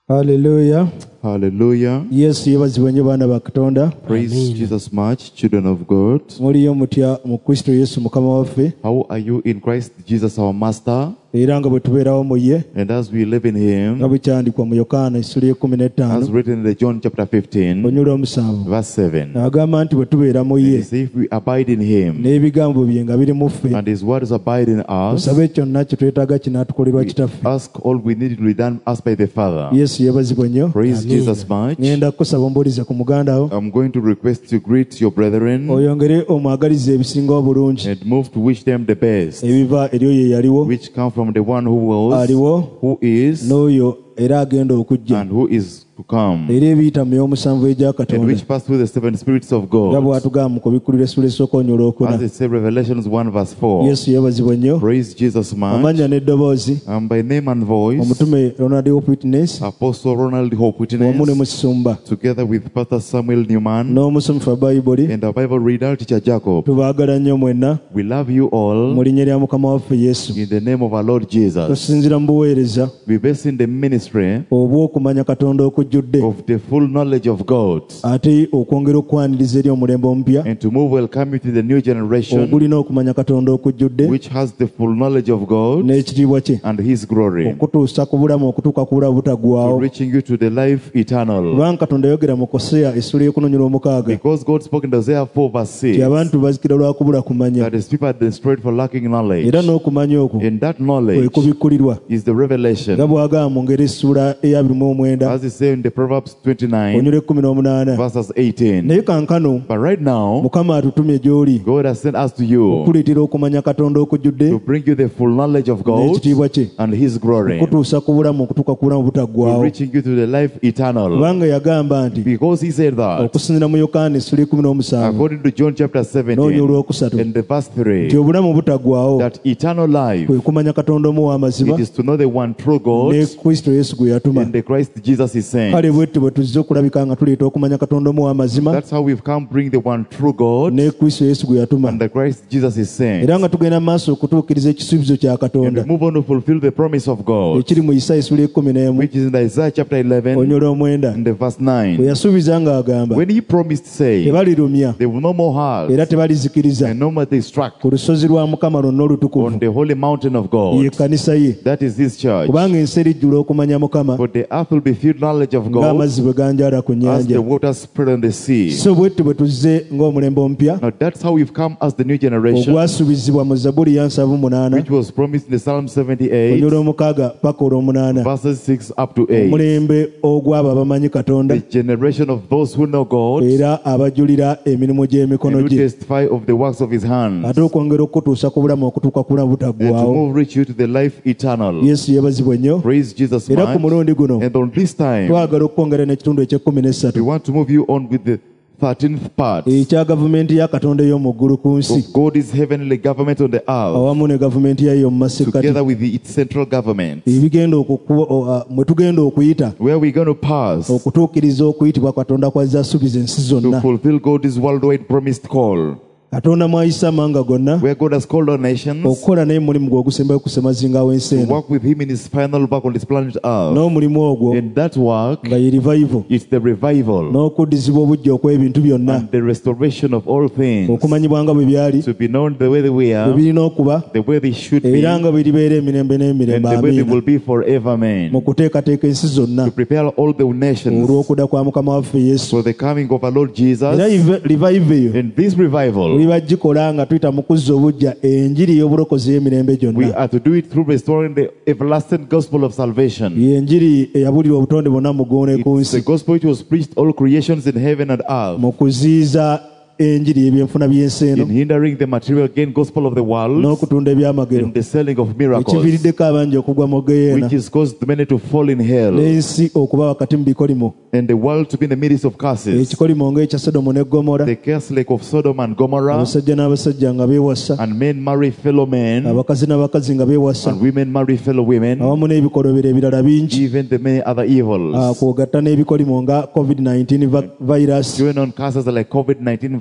Hallelujah. Hallelujah. Yes, yebazibwe nnyo baana ba Katonda. Praise Jesus much, children of God. Muliyo mutya mu Kristo Yesu Mukama waffe. How are you in Christ Jesus our Master? Era nga bwe tubeerawo mu ye. And as we live in Him, nga bwe kyandikwa mu Yokaana essula y'ekumi as written in the John chapter 15, onyula omusanvu. verse 7. Agamba nti bwe tubeera mu ye. If we abide in Him, n'ebigambo bye nga biri mu ffe. and His words abide in us, tusabe kyonna kye twetaaga kinaatukolerwa we kitaffe. ask all we need to be done us by the Father. Yesu yebazibwe nnyo. Praise Jesus much. Ngenda kukusaba ombuulize ku muganda wo. I'm going to request to greet your brethren oyongere omwagalize ebisinga obulungi. and move to wish them the best, ebiva eri oyo eyaliwo. which come from the one who was, aliwo. who is, n'oyo era agenda okujja. and who is to come, era ebiyita mu y'omusanvu egya and Katonda. which pass through the seven spirits of nga God. bw'atugamba mu kubikkulira essula esooka onyula okuna. As it says, Revelations 1 verse 4. Yesu yebazibwe nnyo. Praise Jesus much. amannya n'eddoboozi. By name and voice, omutume Ronald Hope Witness Apostle Ronald Hope wamu ne Witness, musumba together with Pastor Samuel Newman n'omusomesa wa Bayibuli. and our Bible reader, Teacher Jacob. tubaagala nnyo mwenna We love you all mu linnya lya Mukama waffe Yesu. in the name of our Lord Jesus. tusinzira mu buweereza We base in the ministry obw'okumanya Katonda okujjudde, of the full knowledge of God, ate okwongera okwaniriza eri omulembe omupya and to move welcome you to the new generation ogulina okumanya Katonda okujjudde which has the full knowledge of God n'ekitiibwa kye, and His glory, okutuusa ku bulamu okutuuka ku bulamu to butaggwaawo. reaching you to the life eternal. kubanga Katonda yogera mu Koseya essula y'ekunonyera omukaaga Because God spoke in Isaiah 4 verse ti 6 abantu bazikira lwa kubula kumanya, that His people are destroyed for lacking knowledge. era n'okumanya okwo And that kwe knowledge kubikkulirwa is the revelation. nga bw'agamba mu ngeri essula eya 29 As it says in the Proverbs 29 onyula 18. verses 18. naye kankano But right now, Mukama atutumye gy'oli God has sent us to you okuleetera okumanya Katonda okujjudde to bring you the full knowledge of God n'ekitiibwa kye, and His glory, okutuusa ku bulamu okutuuka ku bulamu to butaggwaawo. reaching you to the life eternal. kubanga yagamba nti Because He said that, okusinziira mu Yokaana essula y'ekumi according to John chapter n'onya 17 olwokusatu and the verse nti 3, obulamu butaggwaawo that eternal life, kwe kumanya Katonda omu w'amazima it is to know the one true God ne Kristo Yesu gwe yatuma. and the Christ Jesus He sent. kale bwettu bwe tuzze okulabika nga tuleeta okumanya Katonda omu w'amazima That's how we've come bring the one true God ne Kristo Yesu gwe yatuma, and the Christ Jesus He sent. era nga tugenda mu maaso okutuukiriza ekisuubizo kya And Katonda we move on to fulfill the promise of God, ekiri mu Isaaya essula y'ekumi which is in Isaiah chapter 11 onyula 9 and the verse bwe 9. yasuubiza ng'agamba When He promised, say, tebalirumya there will no more hearts era tebalizikiriza and no more destruct ku lusozi lwa Mukama lwonna on olutukuvu, the holy mountain of ye God. kkanisa ye. That is His church. kubanga ensi erijjula okumanya Mukama For the earth will be filled knowledge of God ng'amazzi bwe ganjaala ku as the nnyanja. waters spread on the sea. so bwettu bwe tuzze ng'omulembe omupya Now that's how we've come as the new generation, ogwasuubizibwa mu Zabbuli ya 78 which was promised in the Psalm 78 onyula 6 paka olw'omunaana. verses 6 up to 8. omulembe ogw'abo abamanyi Katonda The generation of those who know God era abajulira emirimu and gy'emikono who gye, testify of the works of His hands, ate okwongera okutuusa ku bulamu okutuuka ku bulamu and to butaggwaawo. move reach you to the life eternal. Yesu yebazibwe nnyo. Praise Jesus era ku much. mulundi guno And on this time, twagala okwongera n'ekitundu ekye-13 we want to move you on with the 13th part ekya gavumenti ya Katonda ey'omu ggulu ku nsi of God's heavenly government on the earth, awamu ne gavumenti yayo mu masekkati, together with its central government, ebigenda mwe tugenda okuyita where we're going to pass okutuukiriza okuyitibwa Katonda kw'azze asuubiza ensi to zonna. fulfill God's worldwide promised call, Katonda mwayisa amawanga gonna where God has called our nations okukola naye mulimu gwe ogusembayo kusemazinga w'ensi to eno, work with Him in His final work on this planet Earth. n'omulimu ogwo And that work nga ye revival, is the revival n'okuddizibwa obujja okw'ebintu byonna, and the restoration of all things, okumanyibwa nga bwe byali, to be known the way they bwe were, birina okuba, the way they should be, era nga bwe libeera emirembe and n'emirembe. the way they Amiina. will be forever, mu man. kuteekateeka ensi zonna To prepare all the nations olw'okudda kwa Mukama waffe Yesu. for the coming of our Lord Jesus. era revival eyo In this revival, bwe bagikola nga tuyita mu kuzza obujja enjiri y'obulokozi y'emirembe we gyonna, are to do it through restoring the everlasting gospel of salvation. y'enjiri eyabulirwa obutonde bwonna mu ggulu ne ku It's the nsi, gospel which was preached all creations in heaven and earth, mu kuziyiza enjiri y'ebyenfuna by'ensi eno in hindering the material gain gospel of the world n'okutunda ebyamagero, and the selling of miracles, ekiviiriddeko abangi okugwa mu geyeena which has caused many to fall in hell, n'ensi okuba wakati mu bikolimo, and the world to be in the midst of curses, ekikolimo ng'ekya Sodomu ne Gomora, the curse lake of Sodom and Gomorrah, abasajja n'abasajja nga beewasa, and men marry fellow men, abakazi n'abakazi nga beewasa, and women marry fellow women, awamu n'ebikolobero ebirala bingi, even the many other evils. kwogatta n'ebikolimo nga COVID-19 virus, Going on cases like COVID-19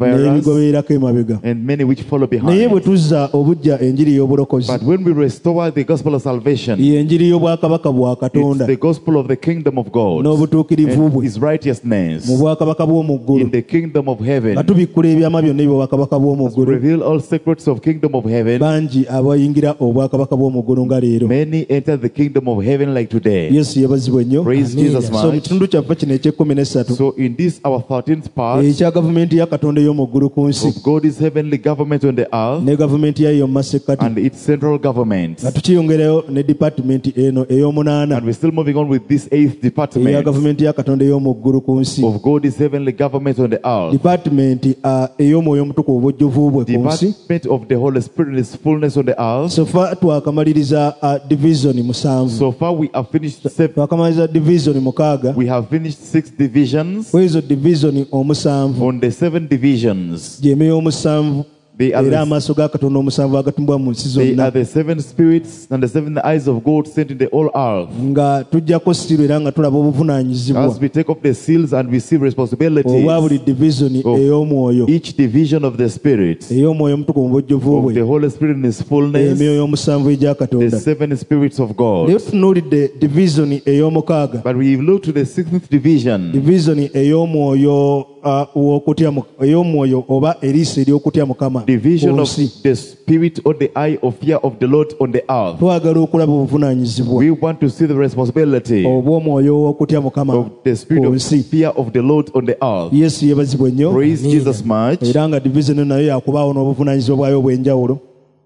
bearers n'ebigobererako emabega. and many which follow Naye bwe behind. tuzza obujja enjiri y'obulokozi, But when we restore the gospel of salvation, ye enjiri y'obwakabaka bwa it's Katonda the gospel of the kingdom of God n'obutuukirivu and bwe his righteousness mu bwakabaka bw'omu ggulu, in the kingdom of nga heaven. tubikkula ebyama byonna eby'obwakabaka bw'omu ggulu. Reveal all secrets of kingdom of heaven. Bangi abayingira obwakabaka bw'omu ggulu nga leero. Many enter the kingdom of heaven like today. Yesu yebazibwa nnyo. Praise Jesus So mu much. kitundu kyaffe kino eky'ekumi So in this our 13th part ekya gavumenti ya Katonda ey'omu ggulu ku nsi of God's heavenly government on the earth ne gavumenti yayo mu masekkati, and its central government. nga tukiyongerayo ne dipatimenti eno ey'omunaana And we're still moving on with this 8th eya department gavumenti ya Katonda ey'omu ggulu ku nsi. of God's heavenly government on the earth. Dipatimenti ey'omwoyo omutukuvu obujjuvu bwe ku nsi. Department of the Holy Spirit in its fullness on the earth. So far twakamaliriza divisioni 7. So far we have finished Twakamaliriza divisioni 6. we have finished 6 divisions. Kwezo divisioni 7 On the 7 divisions, gy'emeyo 7 they are era the, amaaso ga Katonda 7 agatumbwa mu nsi they are zonna, the 7 spirits and the 7 eyes of God sent in the whole earth. nga tujjako siro era nga tulaba obuvunaanyizibwa As we take off the seals and receive obwa responsibilities, buli divisioni Oh. ey'omwoyo each division of the Spirit, ey'omwoyo omutukuvu mu bujjuvu of bwe, the Holy Spirit in His fullness, emyoyo 7 egya the Katonda. 7 spirits of God. Naye tutunuulidde divisioni ey'omukaaga, But we look to the 6th division, divisioni ey'omwoyo w'okutya ey'omwoyo oba eriiso ery'okutya Mukama division ku of nsi. the Spirit or the eye of fear of the Lord on the earth. Twagala okulaba obuvunaanyizibwa We want to see the responsibility obw'omwoyo w'okutya Mukama of the Spirit ku of nsi. fear of the Lord on the earth. Yesu yeebazibwe nnyo, Praise Jesus much. era nga divisioni nayo yakubaawo n'obuvunaanyizibwa bwayo obw'enjawulo.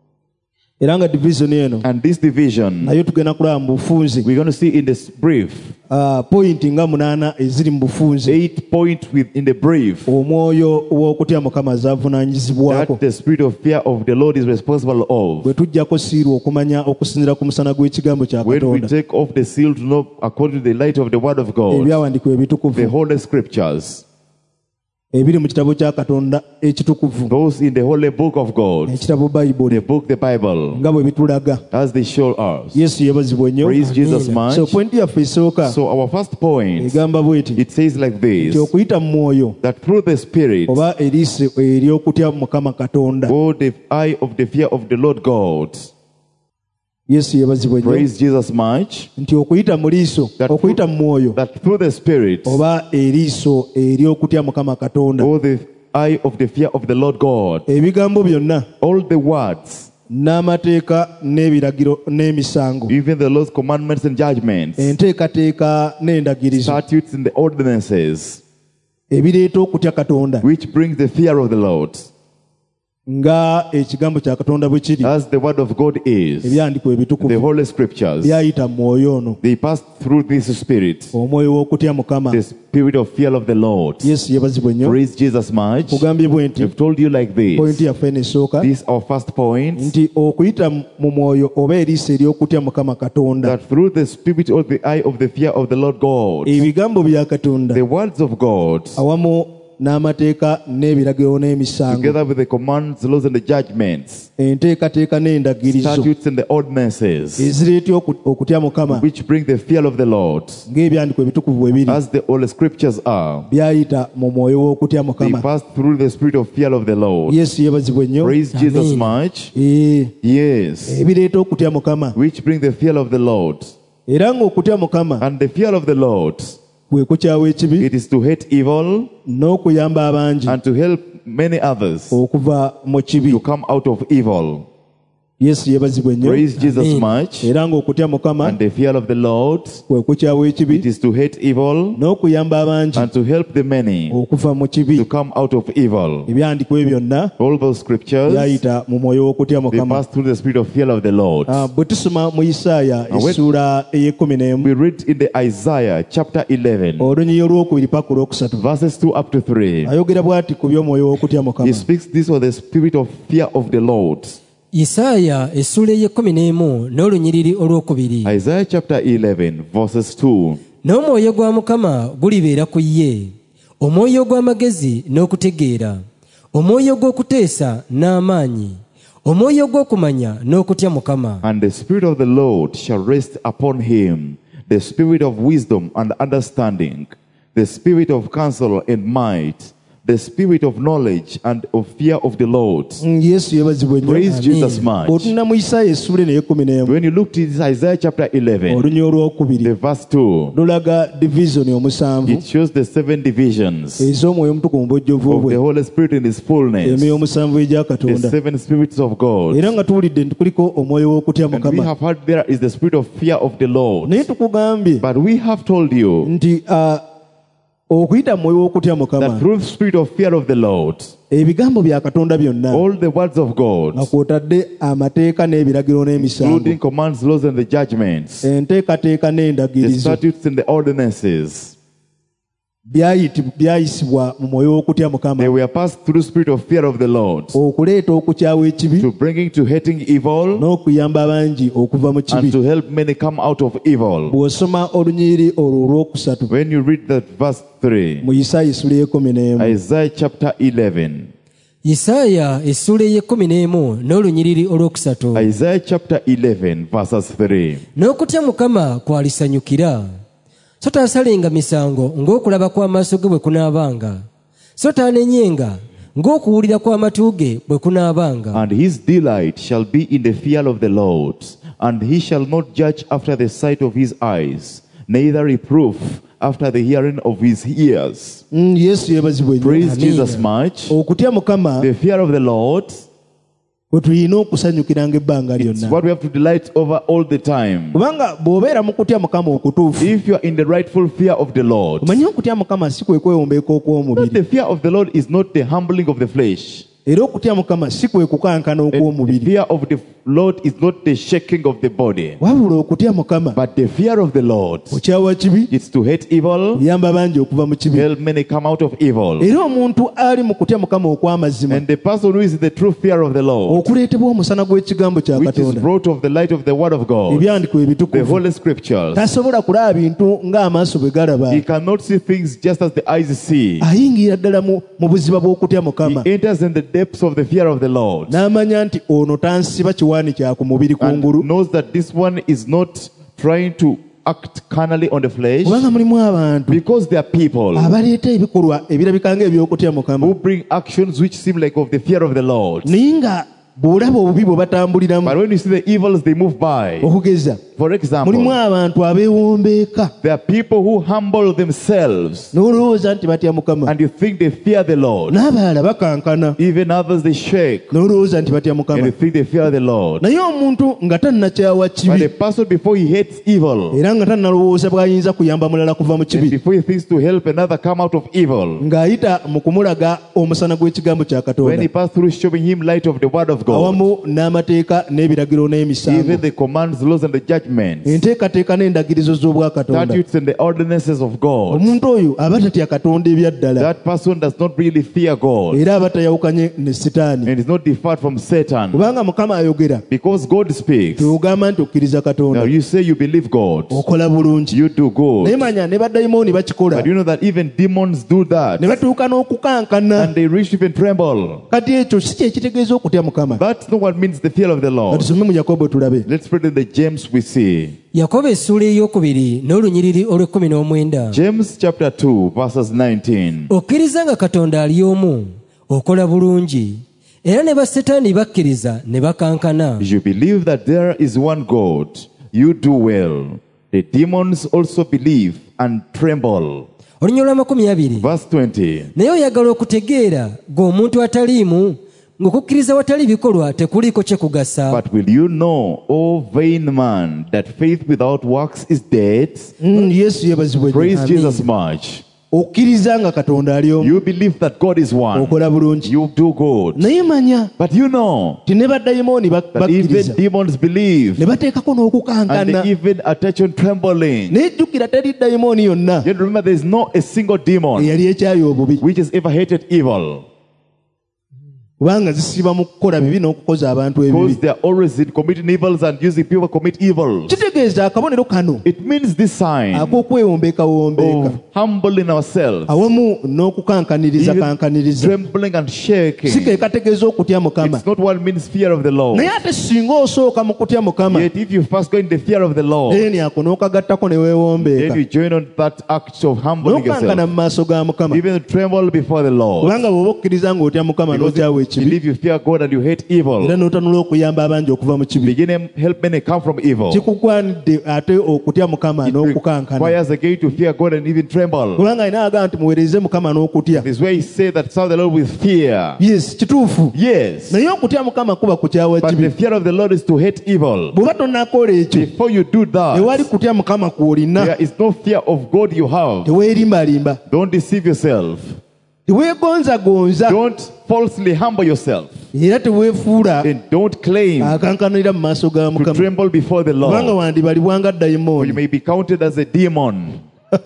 Era nga divisioni eno And this division, nayo tugenda kulaba mu bufunze we're going to see in this brief, pointi nga 8 eziri mu bufunze 8 points within the brief, omwoyo w'okutya Mukama zaavunaanyizibwako, that the spirit of fear of the Lord is responsible of. bwe tujjako siiru okumanya okusinziira ku musana gw'ekigambo kya When we Katonda, take off the seal to know according to the light of the word of God, ebyawandiikibwa the ebitukuvu holy scriptures, ebiri mu kitabo kya Katonda ekitukuvu, those in the holy book of God, ekitabo Bayibuli, the book, the Bible, nga bwe bitulaga. as they show us. Yesu yeebazibwe nnyo. Praise Jesus much. So pointi yaffe esooka So our first point, egamba bweti it says like nti this, okuyita mu mwoyo that through the Spirit, oba eriiso ery'okutya Mukama Katonda. or the eye of the fear of the Lord God. Yesu yeebazibwe nnyo. Praise Jesus much. Nti okuyita mu liiso, That okuyita mu mwoyo That through the Spirit, oba eriiso ery'okutya Mukama Katonda, or the eye of the fear of the Lord God, ebigambo byonna all the words, n'amateeka n'ebiragiro n'emisango, even the Lord's commandments and judgments, enteekateeka n'endagirizo statutes and the ordinances, ebireeta okutya Katonda, which brings the fear of the Lord, nga ekigambo kya Katonda bwe kiri, as the word of God is, ebyandikwa the ebitukuvu holy scriptures, byayita mu mwoyo ono, they pass through this Spirit, omwoyo w'okutya Mukama. the spirit of fear of the Lord. Yesu yeebazibwe nnyo. Praise Jesus much. Kugambye bwe nti I've told you like pointi this. yaffe enesooka This is our first point, nti okuyita mu mwoyo oba eriiso ery'okutya Mukama Katonda, that through the Spirit or the eye of the fear of the Lord God, ebigambo bya Katonda the words of God, awamu n'amateeka n'ebiragiro n'emisango, together with the commands, laws, and the judgments, enteekateeka n'endagirizo statutes, and the ordinances, ezireetya okutya Mukama, which bring the fear of the Lord, ng'ebyandikwa ebitukuvu bwe biri, as the holy scriptures are, byayita mu mwoyo w'okutya they Mukama. pass through the spirit of fear of the Lord. Yesu yeebazibwe nnyo. Praise Jesus much. Yes, Ebireeta okutya Mukama, which bring the fear of the Lord. era ng'okutya Mukama And the fear of the Lord, kwe kukyawa ekibi it is to hate evil n'okuyamba abangi and to help many others okuva mu kibi. to come out of evil. Yesu yeebazibwe nnyo. Praise Jesus much. Era ng'okutya Mukama And the fear of the Lord, kwe kukyawa it ekibi is to hate evil n'okuyamba abangi and to help the many okuva mu kibi. to come out of evil. Ebyandikwa ebyo byonna All those scriptures, byayita mu mwoyo w'okutya they Mukama. pass through the spirit of fear of the Lord. Bwe tusoma mu Isaaya when- essuula ey'ekumi We read in the Isaiah chapter 11, olunyi olwokubiri paka olwokusatu, verses 2 up to 3. ayogera bw'ati ku by'omwoyo w'okutya He Mukama. speaks this was the spirit of fear of the Lord. Isaaya essuula ey'ekumi n'olunyiriri olwokubiri. Isaiah chapter 11, verses 2. N'omwoyo gwa Mukama gulibeera ku ye, omwoyo gw'amagezi n'okutegeera, omwoyo gw'okuteesa n'amaanyi, omwoyo gw'okumanya n'okutya Mukama. And the spirit of the Lord shall rest upon him, the spirit of wisdom and understanding, the spirit of counsel and might, the spirit of knowledge and of fear of the Lord. Yesu yebazibwe nnyo. Praise Jesus much. Bw'otunula mu Isaaya essula eno ey'ekkumi When you look to Isaiah chapter 11, olunya olwokubiri the verse 2, lulaga divisioni omusanvu it shows the 7 divisions ez'omwoyo omutukuvu mu bujjuvu of bwe, the Holy Spirit in His fullness, emyoyo omusanvu egya the Katonda. 7 spirits of God. Era nga tuwulidde nti kuliko omwoyo w'okutya And we Mukama. have heard there is the spirit of fear of the Lord. Naye tukugambye But we have told you nti okuyita mu mwoyo w'okutya Mukama, that through the spirit of fear of the Lord, ebigambo bya Katonda byonna all the words of God, nga kw'otadde amateeka n'ebiragiro n'emisango, including commands, laws, and the judgments, enteekateeka the n'endagirizo, statutes and the ordinances, byayisibwa mu mwoyo w'okutya Mukama they were passed through the spirit of fear of the Lord, okuleeta okukyawa ekibi to bringing to hating evil n'okuyamba abangi okuva mu and kibi. to help many come out of evil. Bw'osoma olunyiriri olwo olwokusatu When you read that verse 3, mu Isaaya essula y'ekkumi n'emu, Isaiah chapter 11, Isaaya essula ey'ekkumi n'emu n'olunyiriri olwokusatu. Isaiah chapter 11 verses 3. N'okutya Mukama kwalisanyukira, so taasalenga misango ng'okulaba kw'amaaso ge bwe kunaabanga, so taanenyenga ng'okuwulira kw'amatu ge bwe kunaabanga. And his delight shall be in the fear of the Lord, and he shall not judge after the sight of his eyes, neither reproof after the hearing of his ears. Yesu yebazibwe nnyo. Praise Amen. Jesus much. Okutya Mukama The fear of the Lord, bwe tulina okusanyukiranga ebbanga it's lyonna, what we have to delight over all the time. kubanga bw'obeera mu kutya Mukama okutuufu, If you are in the rightful fear of the Lord, omanye okutya Mukama si kwe kwewombeeka okw'omubiri, the fear of the Lord is not the humbling of the flesh. era okutya Mukama si kwe kukankana The okw'omubiri, fear of the Lord is not the shaking of the body, wabula okutya Mukama but the fear of the Lord, okyawa kibi, it's to hate evil, yamba bangi okuva mu kibi. help many come out of evil. Era omuntu ali mu kutya Mukama okw'amazima, And the person who is the true fear of the Lord, okuleetebwa omusana gw'ekigambo kya which is Katonda, brought of the light of the word of God, ebyandiko the ebitukuvu, holy scriptures, tasobola kulaba bintu ng'amaaso bwe galaba, he cannot see things just as the eyes see. ayingira ddala mu buziba bw'okutya He Mukama, enters in the depths of the fear of the Lord, n'amanya nti ono tansiba kiwaani kya ku mubiri and kungulu, knows that this one is not trying to act carnally on the flesh, kubanga mulimu abantu because there are people abaleeta ebikolwa ebirabika ng'ebyokutya Mukama, who bring actions which seem like of the fear of the Lord. naye nga bw'olaba obubi bwe batambuliramu, But when you see the evils they move by, okugeza for mulimu example, abantu abeewombeeka there are people who humble themselves, n'olowooza nti batya Mukama, and you think they fear the Lord. n'abalala bakankana Even others they shake, n'olowooza nti batya and Mukama. you think they fear the Lord. Naye omuntu nga tannakyawa But kibi, a person before he hates evil, era nga tannalowooza bw'ayinza kuyamba mulala kuva mu and kibi, before he thinks to help another come out of evil, ng'ayita mu kumulaga omusana gw'ekigambo kya when he Katonda, passed through showing him light of the word of God, awamu n'amateeka n'ebiragiro n'emisango, even the commands, laws, and the judgments, enteekateeka n'endagirizo z'obwa Katonda, statutes, and the ordinances of God, omuntu oyo aba tatya Katonda ebyaddala, that person does not really fear God, era aba tayawukanye ne Sitaani, and is not deferred from Satan. kubanga Mukama ayogera, Because God speaks. teogamba nti okkiriza Now Katonda, you say you believe God, okola bulungi, you do good. naye manya ne baddayimooni bakikola, But you know that even demons do that, ne batuuka n'okukankana. and they reach to even tremble. Kati ekyo si kyekitegeeza okutya Mukama. That's not what means the fear of the Lord. Tusome mu Yakobo tulabe. Let's read in the James we see. Yakobo essula ey'okubiri n'olunyiriri olw'ekkumi n'omwenda. James chapter 2 verses 19. Okkiriza nga Katonda ali omu, okola bulungi, era ne basetaani bakkiriza ne bakankana. You believe that there is one God, you do well. The demons also believe and tremble. Olunyiriri lw'amakumi abiri. Verse 20. Naye oyagala okutegeera ng'omuntu ataliimu, ng'okukkiriza watali bikolwa tekuliiko kye kugasa. But will you know, O vain man, that faith without works is dead? Yesu yebazibwe. Praise Amen. Jesus much. Okkiriza nga Katonda ali omu, You believe that God is one. okola bulungi. You do good. Naye manya But you know ti ne baddayimooni that even bakkiriza demons believe, ne bateekako and n'okukankana. they even attach on trembling. Naye jjukira teri dayimooni yonna Yet remember, there is not a single demon eyali ekyayo obubi. which has ever hated evil. kubanga zisiba mu kukola bibi n'okukoza abantu Because ebibi. they are always committing evils and using people to commit evils. Kitegeeza akabonero kano It means this sign ak'okwewombeekawombeeka of humbling ourselves, awamu n'okukankaniriza even kankaniriza trembling and shaking. si ke kategeeza okutya Mukama. It's not what means fear of the Lord. Naye ate singa osooka mu kutya Mukama Yet if you first go in the fear of the Lord, then ako n'okagattako ne then weewombeeka you join on that act of humbling n'okankana yourself, mu maaso ga Mukama. even tremble before the Lord. Kubanga bw'oba okkiriza ng'otya Mukama Because n'okyawa you ekibi believe you fear God and you hate evil, era n'otanula okuyamba abangi okuva mu kibi, begin to help many come from evil. kikugwanidde ate okutya Mukama It n'okukankana. requires again to fear God and even tremble. Kubanga alina agamba nti muweereze Mukama n'okutya. This way he said that serve the Lord with fear. Yes, kituufu. Yes. Naye okutya Mukama kuba kukyawa But kibi. the fear of the Lord is to hate evil. Bw'oba tonnakola ekyo Before you do tewali that, kutya Mukama kw'olina. there is no fear of God you have. Teweerimbalimba, Don't deceive yourself. teweegonzagonza Don't falsely humble yourself. era teweefuula And don't claim akankanira mu maaso ga to Mukama. tremble before the Kubanga Lord. wandibalibwa nga Or you dayimooni. may be counted as a demon.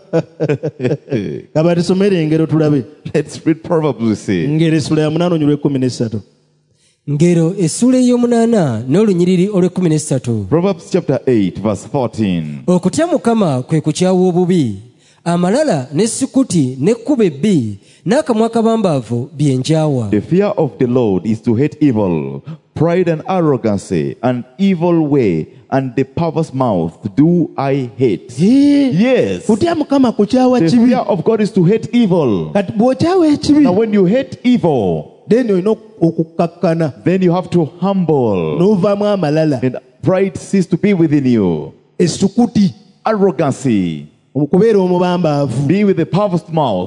Kaba tusomere engero tulabe. Let's read Proverbs, we see. Ngero essula ya 8 onyolwa 13. ngero essula ey'omunaana n'olunyiriri olw'13. Proverbs chapter 8, verse 14. okutya mukama kwe kukyawa obubi, amalala n'essukuti n'ekkuba ebbi n'akamwa akabambaavu byenjawa. The fear of the Lord is to hate evil, pride and arrogancy, an evil way, and the perverse mouth do I hate. Yes. Kutya Mukama kukyawa The kibi. fear of God is to hate evil. Kati bw'okyawa ekibi Now when you hate evil, then olina okukakkana then you have to humble. n'ovaamu amalala, And pride cease to be within you. essukuti, Arrogancy, okubeera omubambaavu. be with the perverse mouth.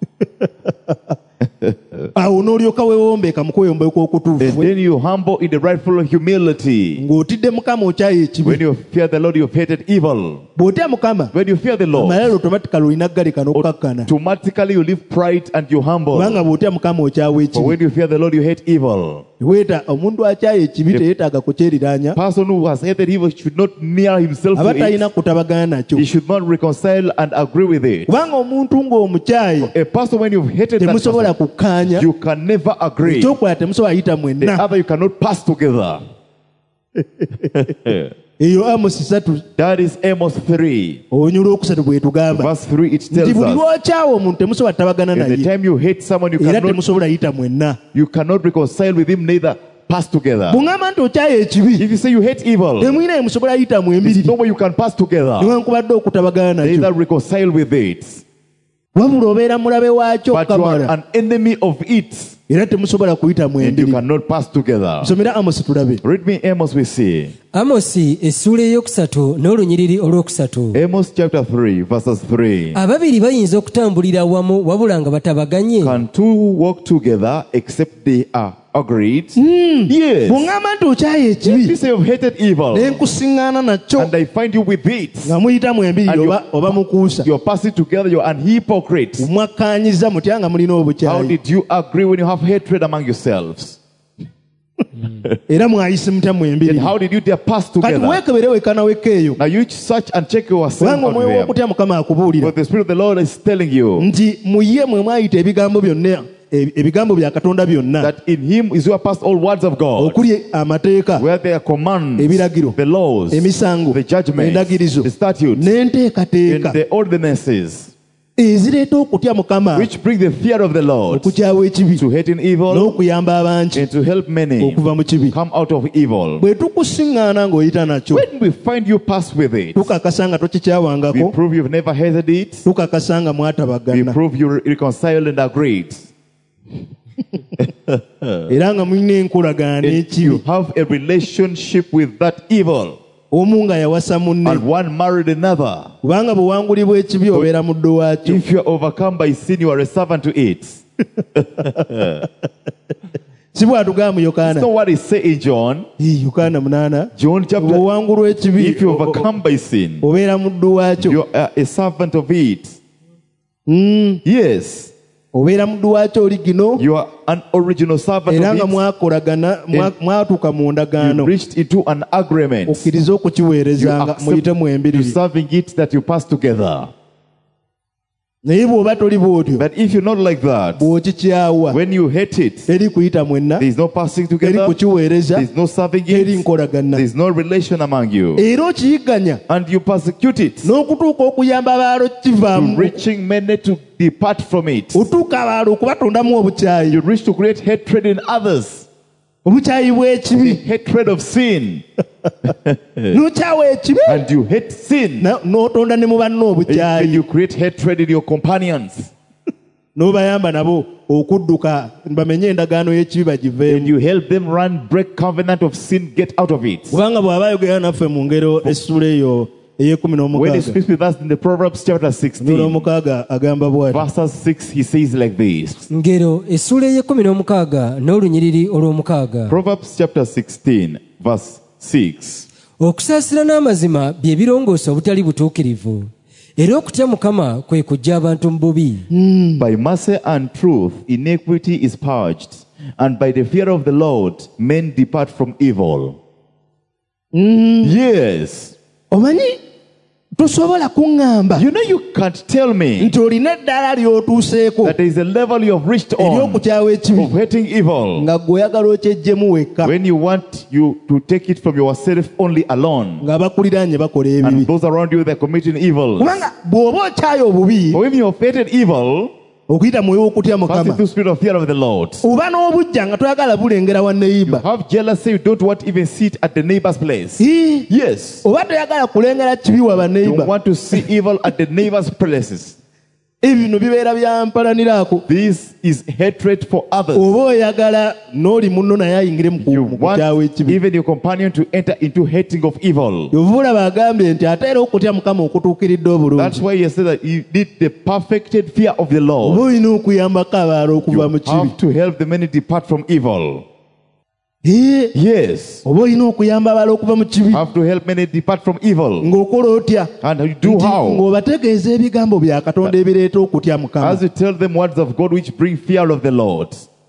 Awo n'olyoka weewombeeka mu kweyombeeka And okutuufu then you humble in the rightful humility. ng'otidde Mukama okyaya When ekibi. you fear the Lord, you've hated evil. Bw'otya Mukama When you fear the Lord, amalala automatically olina galeka n'okukakkana. automatically you leave pride and you humble. Kubanga bw'otya Mukama okyawa But ekibi. when you fear the Lord, you hate evil. Weeta omuntu akyaya ekibi teyeetaaga kukyeriraanya, Person who has hated evil should not near himself aba to it. talina kutabagana nakyo. He should not reconcile and agree with it. Kubanga omuntu ng'omukyaye A person, when you've hated that temusobola person, kukkaanya, you can never agree. ekyokola temusobola yita The mwenna. other you cannot pass together. Eyo Amosi 3 That is Amos 3. onyula okusatu bwe tugamba Verse 3, it nti tells buli us, lwokyawa omuntu temusobola tabagana at the naye time you hate someone, era temusobola yita mwenna. you cannot reconcile with him, neither pass together. Bw'ŋŋamba nti okyaya ekibi If you say you hate evil, temwina ye musobola yita mu there's embiriri no way you can pass together, newankubadde okutabagana nakyo, neither reconcile with it. wabula obeera mulabe waakyo But you are kamala an enemy of it, era temusobola kuyita mu and you embiriri. cannot pass together. Nsomera Amosi tulabe. Read me Amos, we see. amosi essula eyokusatu n'olunyiriri olwokusatu. Amos chapter 3, verses 3. ababiri bayinza okutambulira wamu wabula nga batabaganye? Can two walk together except they are agreed? Yes. Bw'ŋŋamba nti okyaya If you ekibi say you've hated evil, ne nkusiŋŋaana nakyo and I find you with it, nga muyita mu embiriri And you- oba mukuusa, you're passing together, you're an hypocrite. mwakkaanyiza mutya nga mulina How obukyayi did you agree when you have hatred among yourselves? era mwayise mutya mu Then embiriri. how did you dare pass Kati together? weekebere wekana wekeeyo, Now you search and check yourself kubanga out omwoyo there. w'okutya Mukama akubuulira But the Spirit of the Lord is telling you nti mu ye mwe mwayita ebigambo byonna, ebigambo bya Katonda byonna, that in Him is where past all words of God, okuli amateeka, where there are commands, ebiragiro, the laws, emisango, the judgments, endagirizo, the statutes, and n'enteekateeka the ordinances, ezireeta okutya Mukama, which bring the fear of the Lord, okukyawa ekibi to hating evil n'okuyamba abangi and to help many okuva mu kibi. come out of evil. Bwe tukusiŋŋaana ng'oyita nakyo, When we find you pass with it, tukakasa nga we tokikyawangako, prove you've never hated it, tukakasa nga we mwatabagana prove you reconciled and agreed. era nga mulina enkolagana And n'ekibi, you have a relationship with that evil, omu nga yawasa munne, and one married another. kubanga bwe wangulibwa ekibi obeera muddo waakyo. If you are overcome by sin, you are a servant to it. Si bw'atugamba mu That's Yokaana, not what he say in John. Yokaana 8, John bwe chapter, wangulwa ekibi if you overcome by sin, obeera muddo waakyo. you are a servant of it. Yes, Obeera muddo waakyo oli gino, you are an original servant era nga of it. mwakolagana, mwatuuka mu You ndagaano, reached into an agreement. okkiriza You okukiweerezanga muyite accept mu to embiriri. serving it that you pass together. naye bw'oba toli bw'otyo But if you're not like that, bw'okikyawa when you hate it, eri kuyita mwenna there's no passing eri together, kukiweereza there's no serving eri it, nkolagana there's no relation among you, era okiyigganya and you persecute it, n'okutuuka okuyamba abaalo to kivaamu reaching many to depart from it. otuuka abaalo okubatondamu obukyayi You reach to create hatred in others, obukyayi bw'ekibi the hatred of sin, n'okyawa ekibi and you hate sin, n'otonda ne mu banno and obukyayi you create hatred in your companions, n'obayamba nabo okudduka bamenye endagaano y'ekibi and bagiveemu you help them break covenant of sin, get out of it. kubanga bw'aba ayogera naffe mu ngero essula eyo ey'ekumi When he n'omukaaga speaks with us in the Proverbs chapter 16, n'omukaaga agamba bw'ati verses 6, he says like this. ngero essula ey'ekumi n'olunyiriri olw'omukaaga. Proverbs chapter 16, verse 6. Okusaasira n'amazima bye birongoosa obutali butuukirivu, era okutya Mukama kwe kuggya abantu mu bubi. By mercy and truth, iniquity is purged, and by the fear of the Lord, men depart from evil. Yes. omanyi tosobola kuŋŋamba You know, you can't tell me nti olina eddaala ly'otuuseeko that there is a level you have reached on ery'okukyawa ekibi of hating evil nga ggwe oyagala okyeggyemu wekka when you want you to take it from yourself only alone, ng'abakuliraanye bakola ebibi and those around you, they're committing evil. kubanga bw'oba okyayo obubi Or if you have hated evil, okuyita mwoyo w'okutya pass mukama it through spirit of fear of the Lord. oba n'obujja nga toyagala bulengera wa You neyiba have jealousy, you don't want to even sit at the neighbor's place. Ii, Yes. oba toyagala kulengera kibi wa You baneyiba want to see evil at the neighbor's places. ebyo bino bibeera byampalaniraako This is hatred for others. oba oyagala n'oli munno naye ayingire mu You mu kukyawa want ekibi even your companion to enter into hating of evil. yovula bagambye nti ate era okutya mukama okutuukiridde That's obulungi why you say that you need the perfected fear of the oba Lord. olina okuyambako abaala You okuva mu kibi have to help the many depart from evil. Ee, Yes. oba olina okuyamba abaala okuva mu kibi Have to help many depart from evil. ng'okola otya And you do Nti how? ng'obategeeza ebigambo bya katonda ebireeta okutya mukama As you tell them words of God which bring fear of the Lord.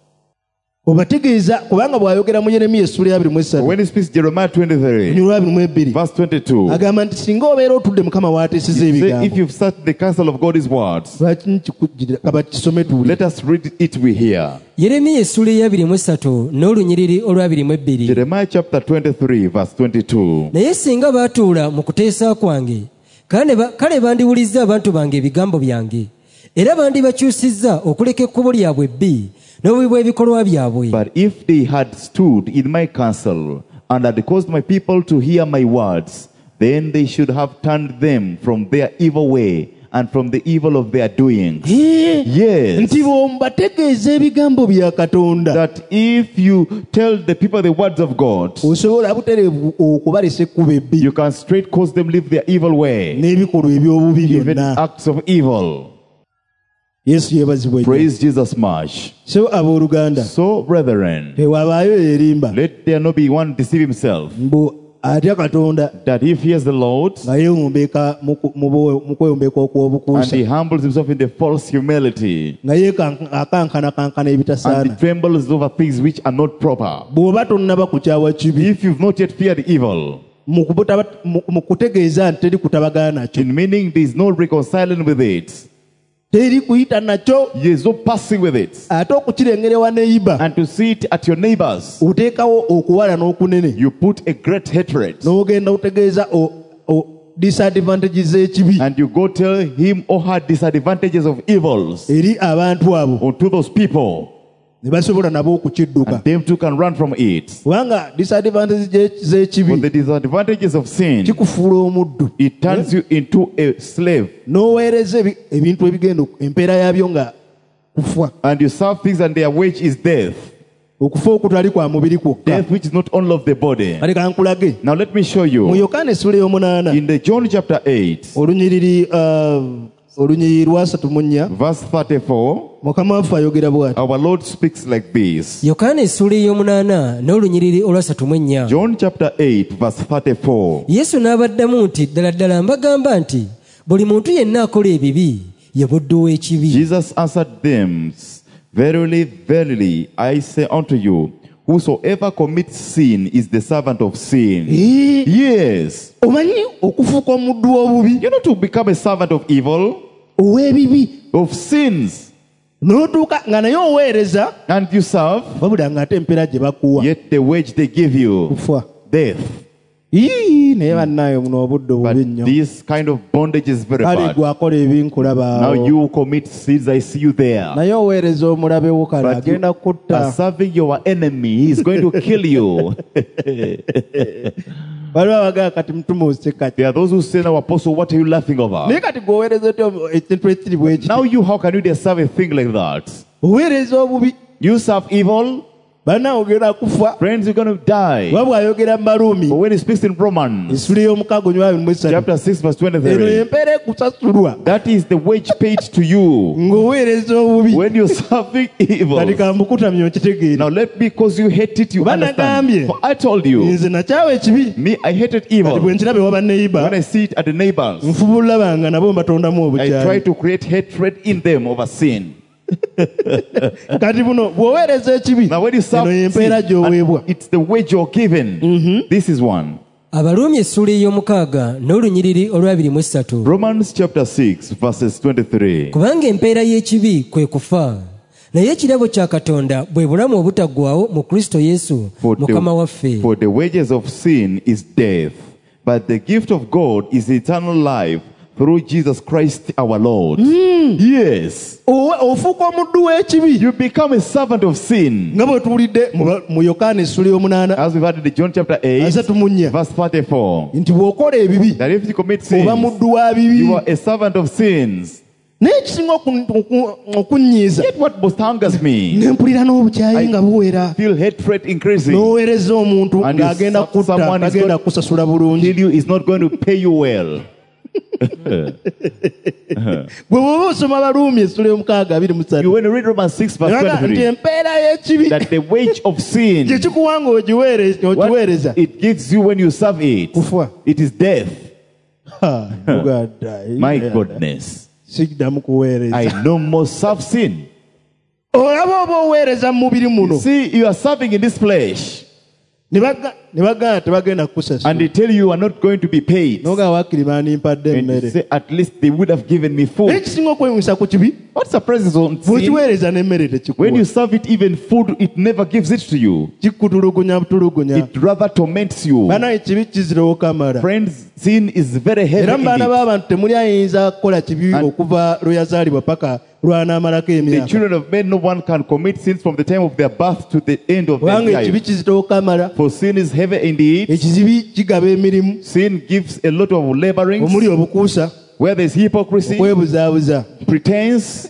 obategeeza kubanga bw'ayogera mu yeremiya essula ya 23 When he speaks Jeremiah 23, nyulwa 22 verse 22, agamba nti singa obeera otudde mukama w'ateeseza say, if ebigambo you've sat in the counsel of God, his words, lwaki nkikujjirira kaba kisome tuwulire let us read it, we hear. Yeremiya essula eya 23 n'olunyiriri olwa 22. Jeremiah chapter 23, verse 22. Naye singa baatuula mu kuteesa kwange, kale bandiwulizza abantu bange ebigambo byange, era bandibakyusizza okuleka ekkubo lyabwe ebbi n'obubi bw'ebikolwa byabwe. But if they had stood in my counsel and had caused my people to hear my words, then they should have turned them from their evil way and from the evil of their doings. Ee, Yes. nti bw'omubategeeza ebigambo bya katonda That if you tell the people the words of God, osobola butereevu okubalesa ekkubo ebbi you can straight cause them live their evil way, n'ebikolwa eby'obubi even byonna acts of evil. yesu yeebazibwe nnyo. Praise Jesus much. so abooluganda So, brethren, tewabaayo yeerimba let there not be one deceive himself, mbu atya katonda that he fears the Lord nga yeewombeeka mu kwewombeeka and okw'obukuusa he humbles himself in the false humility, nga akankana and ebitasaana he trembles over things which are not proper. bw'oba tonnaba kukyawa kibi If you've not yet feared evil, mu kutegeeza nti teri kutabagana nakyo in meaning there is no reconciling with it, teri kuyita nakyo there is no passing with it, ate okukirengera ewa neyiba and to see it at your neighbors, oteekawo okuwala n'okunene you put a great hatred, n'ogenda otegeeza disadvantages z'ekibi and you go tell him or her disadvantages of evils eri abantu abo unto those people, ne basobola nabo okukidduka and them too can run from it. kubanga disadvantages For z'ekibi the disadvantages of sin, kikufuula omuddu it turns you into a slave, n'oweereza ebintu ebigenda empeera yaabyo nga kufa and you serve things and their wage is death. okufa okutali kwa mubiri kwokka Death which is not only of the body. kale kankulage Now let me show mu you yokaana essula ey'omunaana in the John chapter 8, olunyiriri lwa 34 verse 34, mukama waffe ayogera bw'ati our Lord speaks like this. Yokaana essula ey'omunaana n'olunyiriri olwa 34. John chapter 8, verse 34. Yesu n'abaddamu nti, ddala ddala mbagamba nti buli muntu yenna akola ebibi ye buddu w'ekibi. Jesus answered them, verily, verily, I say unto you, whosoever commits sin is the servant of sin. Yes. omanyi okufuuka omuddu w'obubi You know, to become a servant of evil, ow'ebibi of sins, n'otuuka nga naye oweereza and you serve, wabula ng'ate empeera gye bakuwa yet the wage they give you, kufa. death. Naye bannaayo muno obudde But obubi nnyo. this kind of bondage is very Kale bad. gwe akola ebinkulaba Now awo. you commit sins, I see you there. Naye oweereza omulabe wo kale But you agenda are kutta. serving your enemy. He's going to kill you. Waliwo abagamba kati mutumuuse kati. There are those who say, now, Apostle, what are you laughing over? Naye kati gwe oweereza otya ekintu ekiri bwe kiti? Now you, how can you dare serve a thing like that? Oweereza obubi. You serve evil, Bannaawe ogenda kufa. friends, you're going to die. Oba bw'ayogera mu Baruumi. But when he speaks in Romans, Essula y'omukaaga onywa 23. chapter 6, verse Eno 23, empeera ekusasulwa that is the wage paid to you ng'oweereza obubi. when you're serving Kati evil. kambukutamya okitegeere. Now let me, because you hate it, you Kuba understand. nagambye. For I told you, Nze nakyawa ekibi. me, I hated Kati bwe evil. nkirabe wa banneyiba. When I see it at the neighbors, Nfubulula banga nabo mbatondamu I try obukyayi. to create hatred in them over sin. Kati buno bw'oweereza ekibi. Now when you serve Eno sin, y'empeera gy'oweebwa. and it's the wage you're given. This is one. abaluumi essula ey'omukaaga n'olunyiriri olw'abiri-mu-3. Romans chapter 6, verses 23. kubanga empeera y'ekibi kwe kufa naye ekirabo kya katonda bwe bulamu obutaggwaawo mu kristo yesu mukama waffe. For the wages of sin is death, but the gift of God is eternal life through Jesus Christ our Lord. Yes. Ofuuka omuddu w'ekibi. You become a servant of sin. Nga bwe tuwulidde mu Yokaana essula y'omunaana As we've had in John chapter 8, 34 verse 34. nti bw'okola ebibi That if you commit oba sin, muddu wa bibi. you are a servant of sins. Naye ekisinga okunyiiza Yet what most hungers me, ne mpulira n'obukyayi nga buwera. feel hatred increasing. N'oweereza omuntu And you ng'agenda serve someone kutta is agenda going- kusasula bulungi. Kill you is not going to pay you well. Bwe bw'oba osoma Abaruumi essula y'omukaaga 23. You when you read Romans 6 verse Eraga nti 23, empeera y'ekibi that the wage of sin, kye kikuwa nga what ogiweereza it gives you when you serve it, kufa. it is death. My My goodness. sigdamu kuweereza. I no more serve sin. Olaba oba oweereza mu mubiri muno See, you are serving in this flesh, ne bagamba tebagenda kukusasula. and they tell you are not going to be paid. Noga wakkiri baanimpadde And you emmere. say, at least they would have given me Naye food. ekisinga okwewuunyisa ku kibi What surprises on sin? bw'okiweereza n'emmere When you tekikuwa. serve it, even food, it never gives it to you. Kikutulugunya butulugunya. It rather torments you. Bana ekibi kizirawo kamala. Friends, sin is very heavy. Era mu baana Indeed. b'abantu temuli ayinza kukola kibi And- okuva lwe yazaalibwa paka lw'anaamalako The emyaka. children of men, no one can commit sins from the time of their birth to the end of their Kubanga ekibi life. kizirawo kamala. For sin is heavy indeed. Ekizibi kigaba emirimu Sin gives a lot of laborings, omuli obukuusa, where there's hypocrisy, okwebuzaabuza, pretense,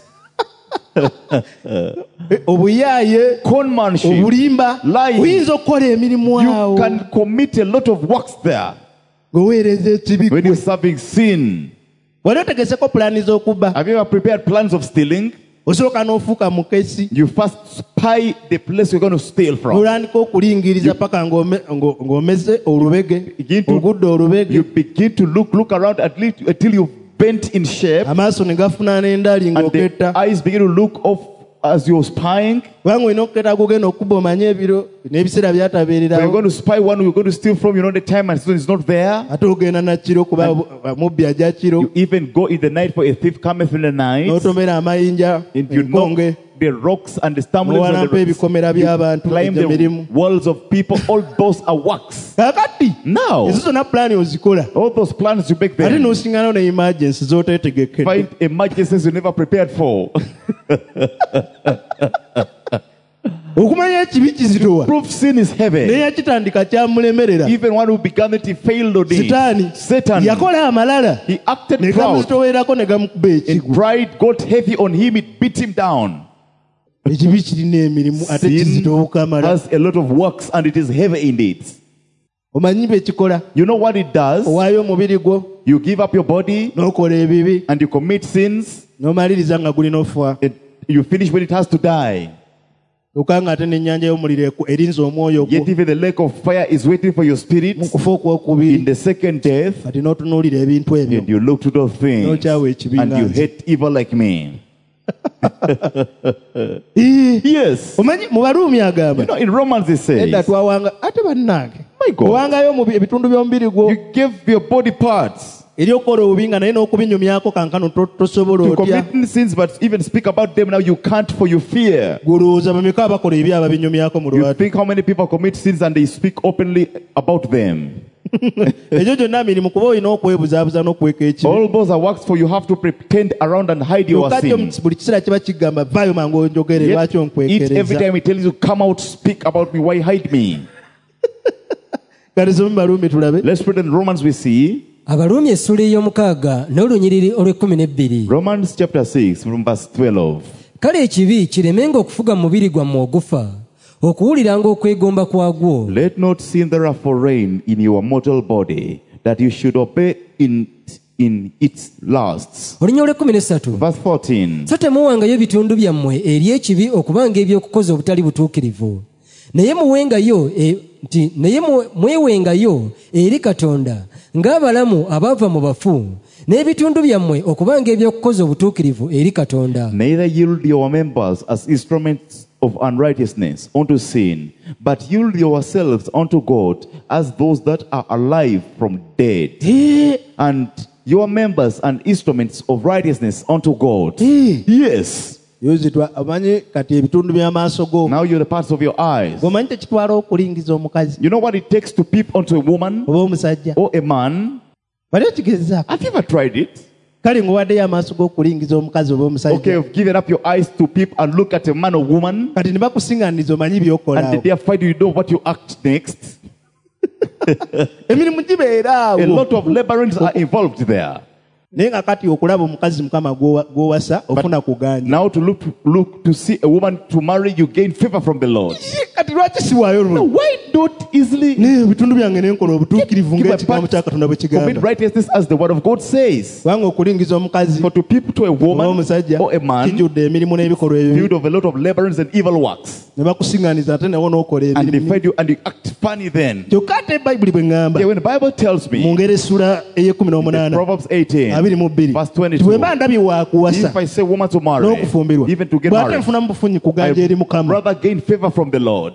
obuyaaye, conmanship. obulimba. Lying. Oyinza okukola emirimu You awo can commit a lot of works there ng'oweereza ekibi. when you're serving sin. Wali otegeseko pulaani z'okubba, Have you ever prepared plans of stealing? osooka n'ofuuka mukesi, You first spy the place you're going to steal from. n'olandika okulingiriza paka ng'omeze olubege, Begin to- ogudde olubege, You begin to look around at least until you've bent in shape, amaaso ne gafuna n'endali and the ng'oketta. eyes begin to look off as you're spying. Kubanga olina okuketta gugenda okubba omanye ebiro n'ebiseera When you're byatabeererawo. going to spy one, you're going to steal from, you know the time and season is not there. Ate ogenda na kiro kuba mubbi ajja kiro, You even go in the night, for a thief cometh in the night. n'otomera amayinja, And you enkonge, knock the rocks and the stumblings and n'owalampa the ebikomera by'abantu, climb egyo mirimu. the walls of people. All those are works. Kaakati Now, ezo zonna pulaani ozikola, all those plans you make ate there, n'osinganawo ne emergency z'oteetegekedde. find emergencies you never prepared for. Okumanya ekibi kizitowa, Proof sin is heavy. naye yakitandika kyamulemerera. Even one who began it, he failed on it. Sitaani Satan, yakola amalala he acted ne proud. gamuzitowerako ne gamukuba ekigu. And pride got heavy on him, it beat him down. Ekibi kirina emirimu ate Sin kizitowa okamala. has a lot of works and it is heavy indeed. Omanyi bye kikola? You know what it does? Owaayo omubiri gwo You give up your body n'okola ebibi and you commit sins, n'omaliriza nga gulina ofa. and you finish when it has to die. Okanga ate n'ennyanja y'omuliro erinza omwoyo Yet gwo even the lake of fire is waiting for your spirit mu kufa in okwokubiri. the second death. Kati n'otunuulira ebintu ebyo And you look to those things n'okyawa ekibi and nga you nze. hate evil like me. Yes. Omanyi mu Baruumi You agamba know, in Romans it edda says, twawanga ate bannange My God. owangayo ebitundu by'omubiri gwo you give your body parts. eri okukola obubi nga naye n'okubinyumyako kankano tosobola To otya commit sins, but even speak about them now, you can't for you fear. gulowooza bameka abakola ebi ababinyumyako mu You lwatu think how many people commit sins and they speak openly about them. ekyo gyonna mirimu kuba olina okwebuzaabuza n'okweka ekibi All those are works for you have to pretend around and hide your kyokka sins. buli kiseera kiba kigamba vaayo mangu onjogere lwaki Yet, every onkwekereza time he tells you, come out, speak about me, why hide me? kalisome Baluumi tulabe Let's read in Romans we see. abaluumi essula ey'omukaaga n'olunyiriri olw'ekkumi n'ebbiri. Romans chapter 6 from verse 12. Kale ekibi kiremenga okufuga mu mubiri gwammwe ogufa okuwuliranga okwegomba kwagwo. Let not sin therefore reign in your mortal body, that you should obey in its lusts. Olunya olw'ekkumi n'essatu. Verse 14. So temuwangayo bitundu byammwe eri ekibi okubanga eby'okukoza obutali butuukirivu, naye mwewengayo eri Katonda ng'abalamu abaava mu bafu, n'ebitundu byammwe okubanga eby'okukoza obutuukirivu eri Katonda. Neither yield your members as instruments of unrighteousness unto sin, but yield yourselves unto God as those that are alive from dead, and your members and instruments of righteousness unto God. Yes. yozitwa amanyi kati ebitundu by'amaaso go Now you're the parts of your eyes. gomanyi tekitwala okulingiza omukazi You know what it takes to peep onto a woman oba omusajja or a man? bali okigezaako Have you ever tried it? kale ng'owaddeyo amaaso g'okulingiza omukazi oba Okay, omusajja you've given up your eyes to peep and look at a man or woman, kati ne bakusiŋŋaaniza omanyi by'okola and they find you know what you act next. emirimu gibeera A awo lot of laborers are involved there. naye nga kati okulaba omukazi mukama gw'owasa ofuna kuganja Now to look to see a woman to marry, you gain favor from the Lord. kati lwaki siwaayo Now, luno why don't easily naye ebitundu byange nenkola obutuukirivu keep my ng'ekigambo kya katonda bwe commit kigamba righteousness as the word of God says? kubanga okulingiza omukazi For to peep to a oba woman omusajja or a man kijjudde emirimu n'ebikolwa ebibi filled of a lot of laborers and evil works, ne bakusiŋŋaaniza ate newo n'okola and they emirimu find you and you act funny then. kyokka ate bayibuli bwe ŋŋamba Yeah, when the Bible tells mu me, ngero essula ey'ekumi Proverbs 18, n'omunaana verse bwe 22, mba ndabye waakuwasa if I say woman to marry, n'okufumbirwa even to get bw'ate married, nfunamu bufunyi kuganja I eri mukama rather gain favor from the Lord.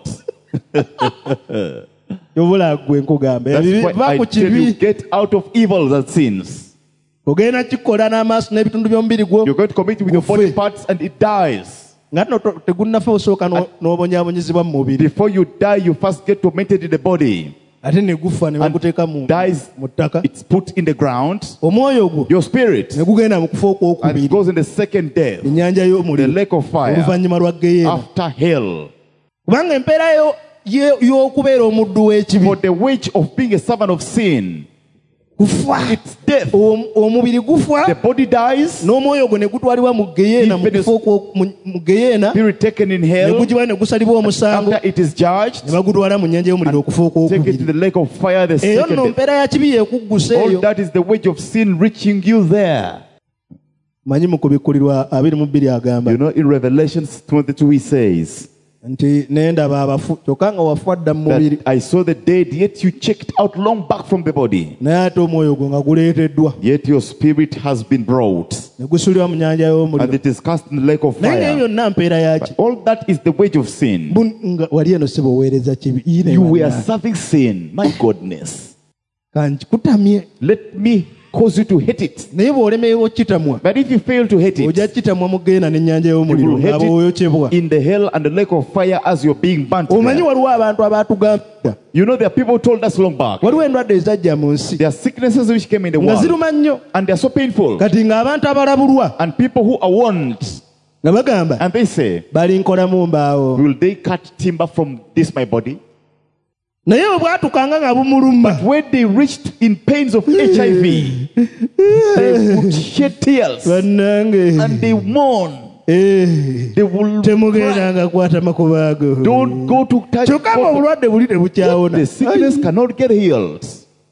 yobula gwe nkugamba That's ebibi why va I ku tell you, kibi get out of evils and sins. ogenda kikola n'amaaso n'ebitundu by'omubiri gwo You're going to commit with your body parts and it dies. nga tino tegunnafa osooka n'obonyaabonyezebwa mu mubiri Before you die, you first get tormented in the body. ate ne gufa ne baguteeka mu Dies, ttaka it's put in the ground. omwoyo gwo Your spirit, ne gugenda mu kufa and it okwokubiri goes in the second death, ennyanja the y'omuliro lake of fire, oluvannyuma lwa geyeena after hell. kubanga empeera y'okubeera omuddu w'ekibi For the wage of being a servant of sin, kufa it's death. omubiri gufa The body dies, n'omwoyo gwo ne gutwalibwa mu geyeena mu kufa mu geyeena spirit taken in ne hell. gugibwa ne gusalibwa omusango After it is judged, ne bagutwala mu nnyanja y'omuliro okufa take it to okwokubiri the lake of fire, the eyo second nno death. mpeera ya kibi yekuggusa All eyo that is the wage of sin reaching you there. manyi mu kubikkulirwa 22 agamba You know, in Revelations 22, he says nti nendaba abafu kyokka nga wafu adda mu mubiri that I saw the dead, yet you checked out long back from the body. naye ate omwoyo gwo nga guleeteddwa Yet your spirit has been brought, ne gusulibwa mu nyanja and y'omuliro it is cast in the lake of naye fire. byonna mpeera yaki All that is the wage of sin. nga wali eno siba oweereza kibi Ine You were wanyana. serving sin. My goodness. kankikutamye Let me cause you to hate it. naye bw'olemererwa okkitamwa But if you fail to hate ojja it, kitamwa mu geena n'ennyanja you y'omuliro will hate ng'aba oyokyebwa it in the hell and the lake of fire as you're being burnt omanyi there. waliwo abantu abaatugambira You know, there are people who told us long back. waliwo endwadde ezajja mu nsi There are sicknesses which came in the nga world, ziruma nnyo and they're so painful. kati ng'abantu abalabulwa And people who are warned, nga bagamba and they say, balinkolamu mbaawo will they cut timber from this my body? naye bwe bwatukanga nga bumuluma When they reached in pains of HIV, they would shed tears bannange and they mourn. Eh, They will cry. temugendanga kukwata makubo ago Don't go to touch kyokka nga God. obulwadde buli tebukyawona The sickness cannot get healed.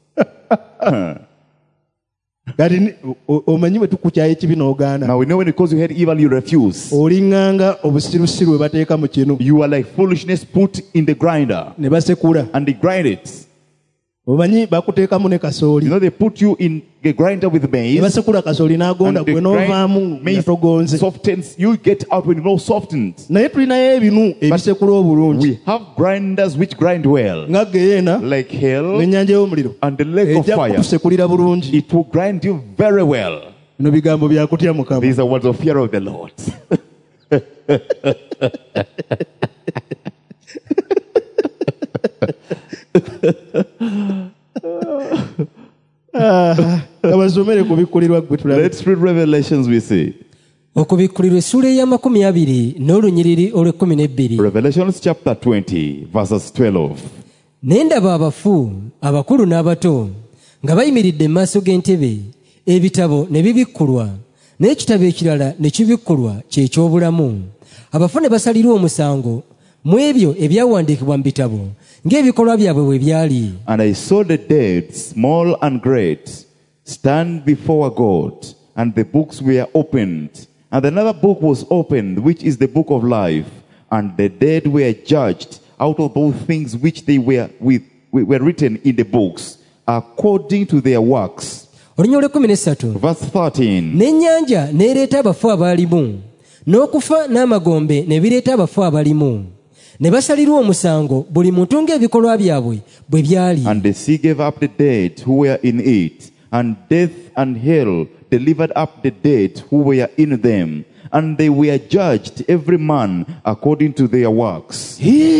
kati omanyi bwe tukukyayo ekibi n'ogaana Now we know when it calls you hate evil, you refuse. olinganga obusirusiru bwe bateeka mu kinu You are like foolishness put in the grinder, ne basekula and they grind it. omanyi bakuteekamu ne You kasooli know, they put you in a grinder with ne maize. basekula kasooli n'agonda And the gwe n'ovaamu grind nga maize togonze softens. You get out when you're not softened. naye tulinayo ebinu ebisekula obulungi We have grinders which grind well, nga geyeena like hell n'ennyanja y'omuliro and the lake of ejja fire. kutusekulira bulungi. It will grind you very well. bino bigambo byakutya Mukama. These are words of fear of the Lord. Kabasomere kubikkulirwa gwe tulabe. Let's read Revelations, we see. okubikkulirwa essula eya 20 n'olunyiriri olw'12. Revelations chapter 20, verses 12. Ne ndaba abafu abakulu n'abato nga bayimiridde mu maaso g'entebe, ebitabo ne bibikkulwa, n'ekitabo ekirala ne kibikkulwa ky'ekyobulamu. Abafu ne basalirwa omusango mu ebyo ebyawandiikibwa mu bitabo ng'ebikolwa byabwe bwe byali. And I saw the dead, small and great, stand before God, and the books were opened. And another book was opened, which is the book of life. And the dead were judged out of those things which they were written in the books, according to their works. Olunyolo 13. Verse 13. N'ennyanja n'ereeta abafu abalimu, n'okufa n'amagombe ne bireeta abafu abalimu. Ne basalirwa omusango buli muntu ng'ebikolwa byabwe bwe byali. And the sea gave up the dead who were in it, and death and hell delivered up the dead who were in them, and they were judged every man according to their works.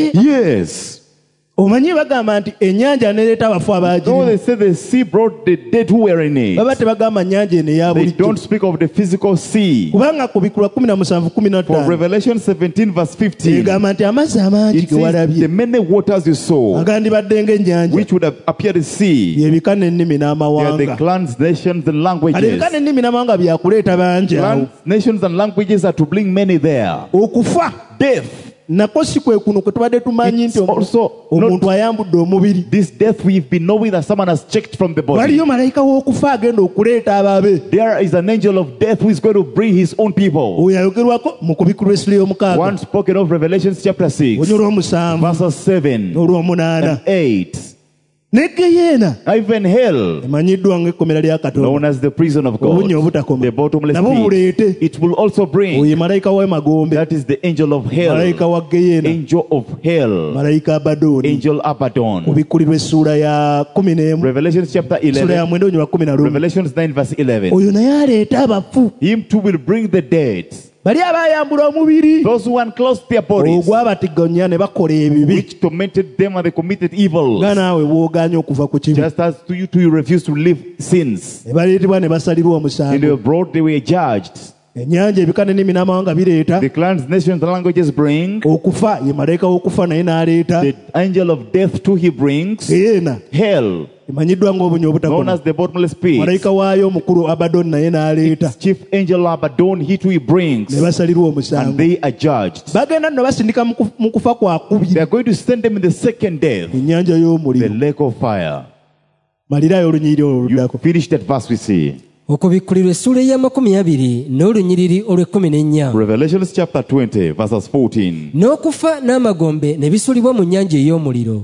Yes. Omanyi bagamba nti ennyanja nereeta abafu Though abaagirimu. they say the sea brought the dead who were in it, Baba tebagamba nnyanja eno eya they bulijjo. don't speak of the physical sea. Kubanga ku Bikkulwa 17:15 For Revelation 17 verse 15, egamba nti amazzi amangi it ge says the walabye many waters you saw, agandibadde ng'ennyanja which would have appeared sea, byebika n'ennimi they are the n'amawanga. clans, nations, and Kale languages. ebika n'ennimi n'amawanga byakuleeta bangi awo. Clans, nations, and languages are to bring many there. Okufa Death. nako si kwe kuno kwe tubadde tumanyi It's nti also omuntu ayambudde omubiri. This death we've been knowing that someone has checked from the body. Waliyo malayika w'okufa agenda okuleeta ababe. There is an angel of death who is going to bring his own people. Oyo ayogerwako mu Kubikkulwa essula ey'omukaaga One spoken of Revelation chapter 6, onyo olw'omusanvu verses 7 n'olw'omunaana. and 8. Ne geyeena Even hell, emanyiddwa ng'ekkomera lya known Katonda. as the prison of Obunnya God, obutakoma. the bottomless Nabo pit, buleete. it will also bring. Oyo malayika w'emagombe, That is the angel of hell, malayika wa geyeena, angel of hell, malayika Abadooni. angel Abaddon. Kubikkulirwa essula ya 11, Revelation chapter essula ya 11, 9 onywa 11. Revelations 9 verse 11. Oyo naye aleeta abafu. Him too will bring the dead, Bali abaayambula omubiri those who unclosed their bodies, ogwabatiganya ne bakola ebibi which tormented them and they committed evil, nga naawe bw'ogaanye okuva ku kibi. just as to you refuse to leave sins. Ne baleetebwa ne basalirwa And they omusango. were brought, they were judged. Ennyanja ebika n'ennimi n'amawanga bireeta The clans, nations, and languages bring. okufa. Ye malayika w'okufa naye n'aleeta. The angel of death too he brings. Geyeena Hell, emanyiddwa ng'obunya known obutakoma. as the bottomless pit. Malayika waayo omukulu Abaddoni naye n'aleeta. Chief angel Abaddon, he too he brings. Ne basalirwa And omusango. they are judged. Bagenda nno basindika mu kufa kwa They kubiri. are going to send them in the second death, Ennyanja the y'omuliro. lake of fire. Malirayo olunyiriri olwo You luddako. finished that verse we see. Okubikkulirwa essula eya 20 n'olunyiriri olw'14. Revelation chapter 20, verses 14. N'okufa n'amagombe ne bisulibwa mu nnyanja ey'omuliro.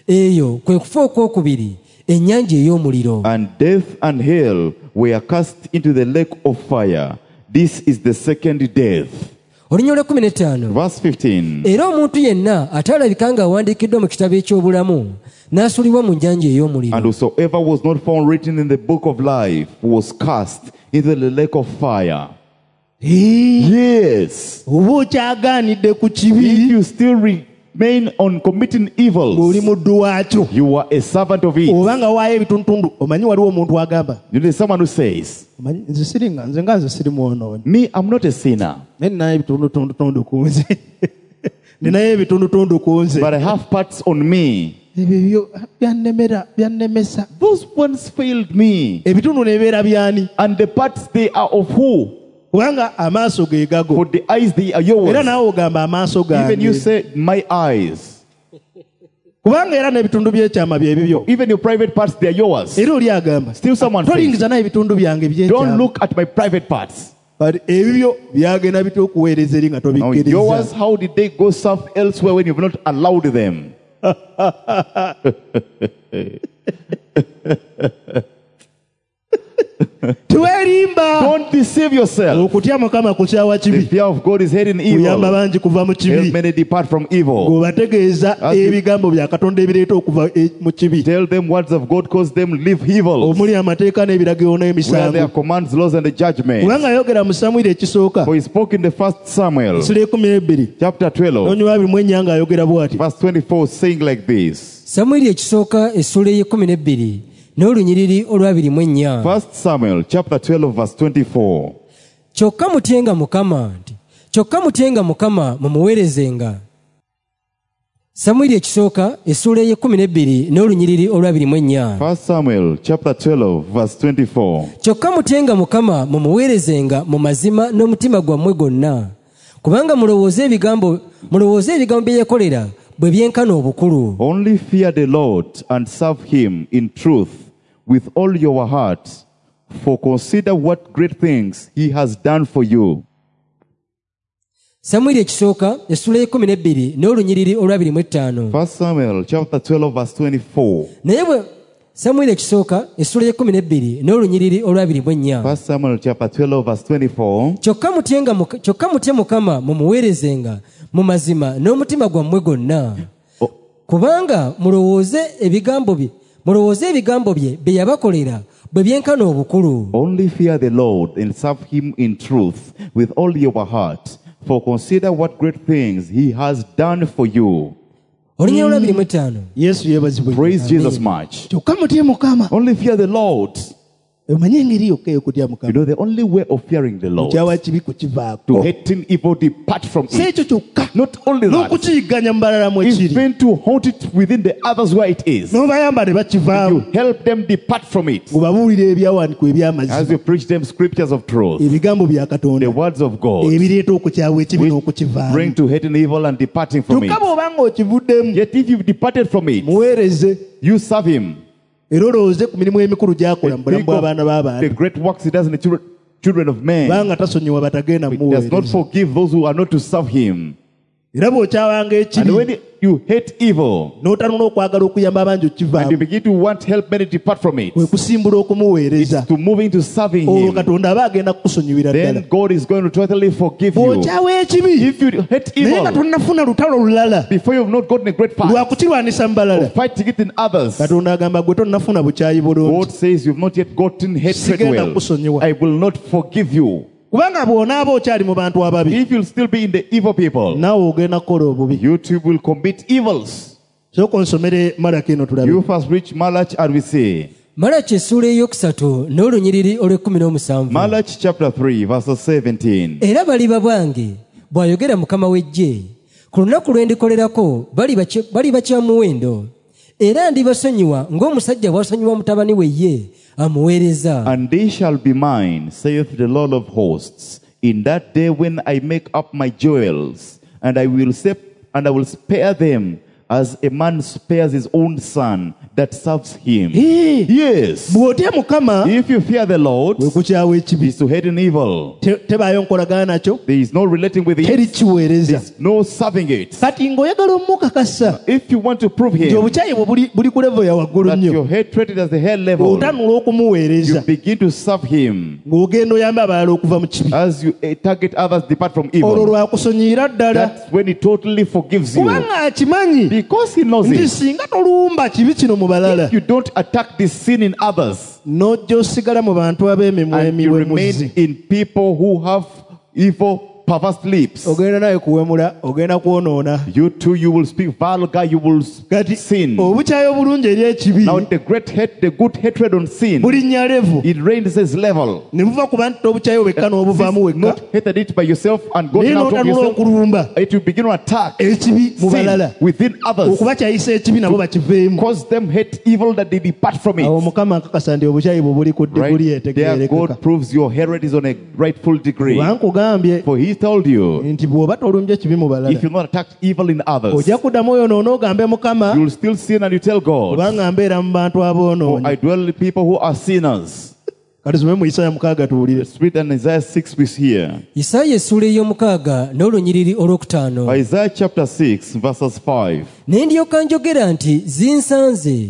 Eyo kwe kufa okwokubiri, ennyanja ey'omuliro. And death and hell were cast into the lake of fire. This is the second death. Olunyiriri 15. Verse 15. Era omuntu yenna ataalabika ng'awandiikiddwa mu kitabo eky'obulamu n'asulibwa mu nnyanja And ey'omuliro. whosoever was not found written in the book of life was cast into the lake of fire. Yes. Oba okyagaanidde ku If kibi you still remain on committing ng'oli evils, muddu waakyo you are a servant of it. oba nga waayo ebitundutundu. Omanyi waliwo omuntu agamba You know, someone who says, omanyi nze nga nze siri mwonoonyi me, I'm not a sinner, naye ninayo ebitundutundu ku nze ninayo ebitundutundu ku nze but I have parts on me. ebyo byannemesa. Those ones failed me. Ebitundu nebibeera byani? And the parts, they are of who? Kubanga amaaso ge gago. For the eyes, they are Era yours. naawe ogamba amaaso Even you gange. say, my eyes. Kubanga era n'ebitundu by'ekyama bye bibyo. Even your private parts, they are yours. Era oli agamba Still someone says, tolingiza nayo ebitundu byange don't by'ekyama. look at my private parts. But ebibyo byagenda bitya okuweereza eri nga Now, yours, tobikkiriza. how did they go serve elsewhere when you've not allowed them? Teweerimba. Don't deceive yourself. Okutya Mukama kukyawa The kibi. fear of God is hating Kuyamba evil. bangi kuva mu Help kibi. many depart from evil. Ng'obategeeza As you- ebigambo bya Katonda ebireeta okuva mu kibi. Tell them words of God cause them live evil. Omuli amateeka n'ebiragiro Where there are n'emisango. commands, laws, and the judgments. Kubanga ayogera mu Samwiri ekisooka. For he spoke in the first Samuel, Essula 12. chapter 12, N'onywa 24 ng'ayogera bw'ati. verse 24, saying like this. samwiri ekisooka essula ey'ekumi n'olunyiriri olw'abiri First Samuel, chapter 12, verse 24. kyokka mutyenga mukama nti kyokka mutyenga mukama mumuweerezenga. samwiri ekisooka essula ey'ekumi n'olunyiriri olw'abiri First Samuel, chapter 12, verse 24. kyokka mutyenga mukama mumuweerezenga mu mazima n'omutima gwammwe gwonna kubanga mulowooze ebigambo bye yakolera bwe byenkana obukulu. Only fear the Lord and serve him in truth with all your heart, for consider what great things he has done for you. samwiri ekisooka essula y'ekumi n'olunyiriri olw'abiri First Samuel, chapter 12, verse 24. naye bwe samwiri ekisooka essula y'ekumi n'olunyiriri olw'abiri First Samuel, chapter 12, verse 24. kyokka mutye mukama mumuweerezenga mu mazima n'omutima gwammwe gwonna Oh. kubanga mulowooze ebigambo bye bye yabakolera bwe byenkana obukulu. Only fear the Lord and serve him in truth with all your heart, for consider what great things he has done for you. olunyiriri olw'abiri Yesu yeebazibwe. Praise Jesus much. Kyokka mutye Mukama. Only fear the Lord. Omanye engeri yokka ey'okutya You Mukama. know, the only way of fearing the Lord, Kukyawa kibi to kukivaako. hating evil, depart from Si it. ekyo kyokka. Not only that, N'okukiyigganya mu balala mwe kiri. even to haunt it within the others where it is. N'obayamba ne bakivaamu. You help them depart from it. Ng'obabuulira ebyawandiikibwa As eby'amazima. you preach them scriptures of truth, Ebigambo bya Katonda. the words of God, Ebireeta okukyawa ekibi which n'okukivaamu. bring to hating evil and departing from it. Kyokka bw'obanga okivuddemu. Yet if you've departed from it, Muweereze. you serve him. Era olowooze ku mirimu emikulu gy'akola mu bulamu Think of bw'abaana the b'abantu. great works he does in the children of men. Kubanga tasonyiwa batagenda He does not muweereza. forgive those who are not to serve him. Era bw'okyawanga And ekibi when you hate evil, n'otanula okwagala okuyamba abangi and you okukivaamu, begin to want help many depart from it, kwe kusimbula okumuweereza. to move into serving Olwo him, Katonda aba agenda kukusonyiwira ddala. then God is going to totally forgive you. Bw'okyawa ekibi If you hate naye nga evil, tonnafuna lutalo lulala before you have not gotten a great lwa part, kukirwanisa mu balala, fighting it in others, Katonda agamba gwe tonnafuna bukyayi bulungi. God says you've not yet gotten hatred Sigenda well. kukusonyiwa. I will not forgive you. Kubanga bw'onaaba okyali mu bantu ababi, If you'll still be in the evil people, naawe ogenda kukola obubi. you too will commit evils. Sooka onsomere Malaki eno tulabe. You first reach Malach and we see. malaki essula ey'okusatu n'olunyiriri olw'ekumi. Malach chapter 3 verses 17. era baliba bwange bw'ayogera mukama w'eggye ku lunaku lwe ndikolerako bali bakyamuwendo era ndibasonyiwa ng'omusajja bw'asonyiwa mutabani we ye amuweereza. And they shall be mine, saith the Lord of hosts, in that day when I make up my jewels, and I will spare them as a man spares his own son that serves him. Yes. Bw'otya Mukama, If you fear the Lord, kwe kukyawa ekibi. is to hate an evil. Tebaayo nkolagana nakyo, There is no relating with teri it. kiweereza. There's no serving it. Kati ng'oyagala omukakasa If you want to prove nti him obukyayi bwe buli ku level ya waggulu that nnyo, your hatred is at the head level, otanula you okumuweereza begin to serve him. ng'ogenda oyamba abalala okuva mu kibi. As you target others, depart from Olwo evil. lwakusonyiira ddala. That's when he totally forgives you. Kubanga akimanyi Because he knows nti it. singa tolumba kibi kino mu balala, If you don't attack this sin in others, n'ojja osigala mu bantu ab'emimwa and you emiwemuzi, remain in people who have evil, perverse lips, ogenda naye kuwemula, ogenda kwonoona. you too, you will speak vulgar, you will Kati sin. obukyayi obulungi eri ekibi Now the good hatred on sin, bulinnya levu, it reigns as level. ne buva ku bantu obukyayi wekka n'obuvaamu wekka, Not hated it by yourself and naye gotten out of n'otanula yourself. okulumba It will begin to attack ekibi mu sin balala, within others. okubakyayisa ekibi nabo bakiveemu. Cause them hate evil that they depart from Awo it. Mukama akakasa nti obukyayi bwe buli ku diguli Right? There etegeerekeka. God proves your hatred is on a rightful degree. Bankugambye For he told you, nti bw'oba tolumbye kibi mu balala, if you not attack evil in others, ojja kuddamu oyo n'onoogambe Mukama, you will still sin and you tell God, kubanga mbeera mu bantu for aboonoonyi. I dwell with people who are sinners. Kati tusome mu Isaaya 6 tuwulire. Read in Isaiah 6 we here. isaaya essula ey'omukaaga n'olunyiriri olwokutaano. Isaiah chapter 6 verses 5. ne ndyoka njogera nti zinsanze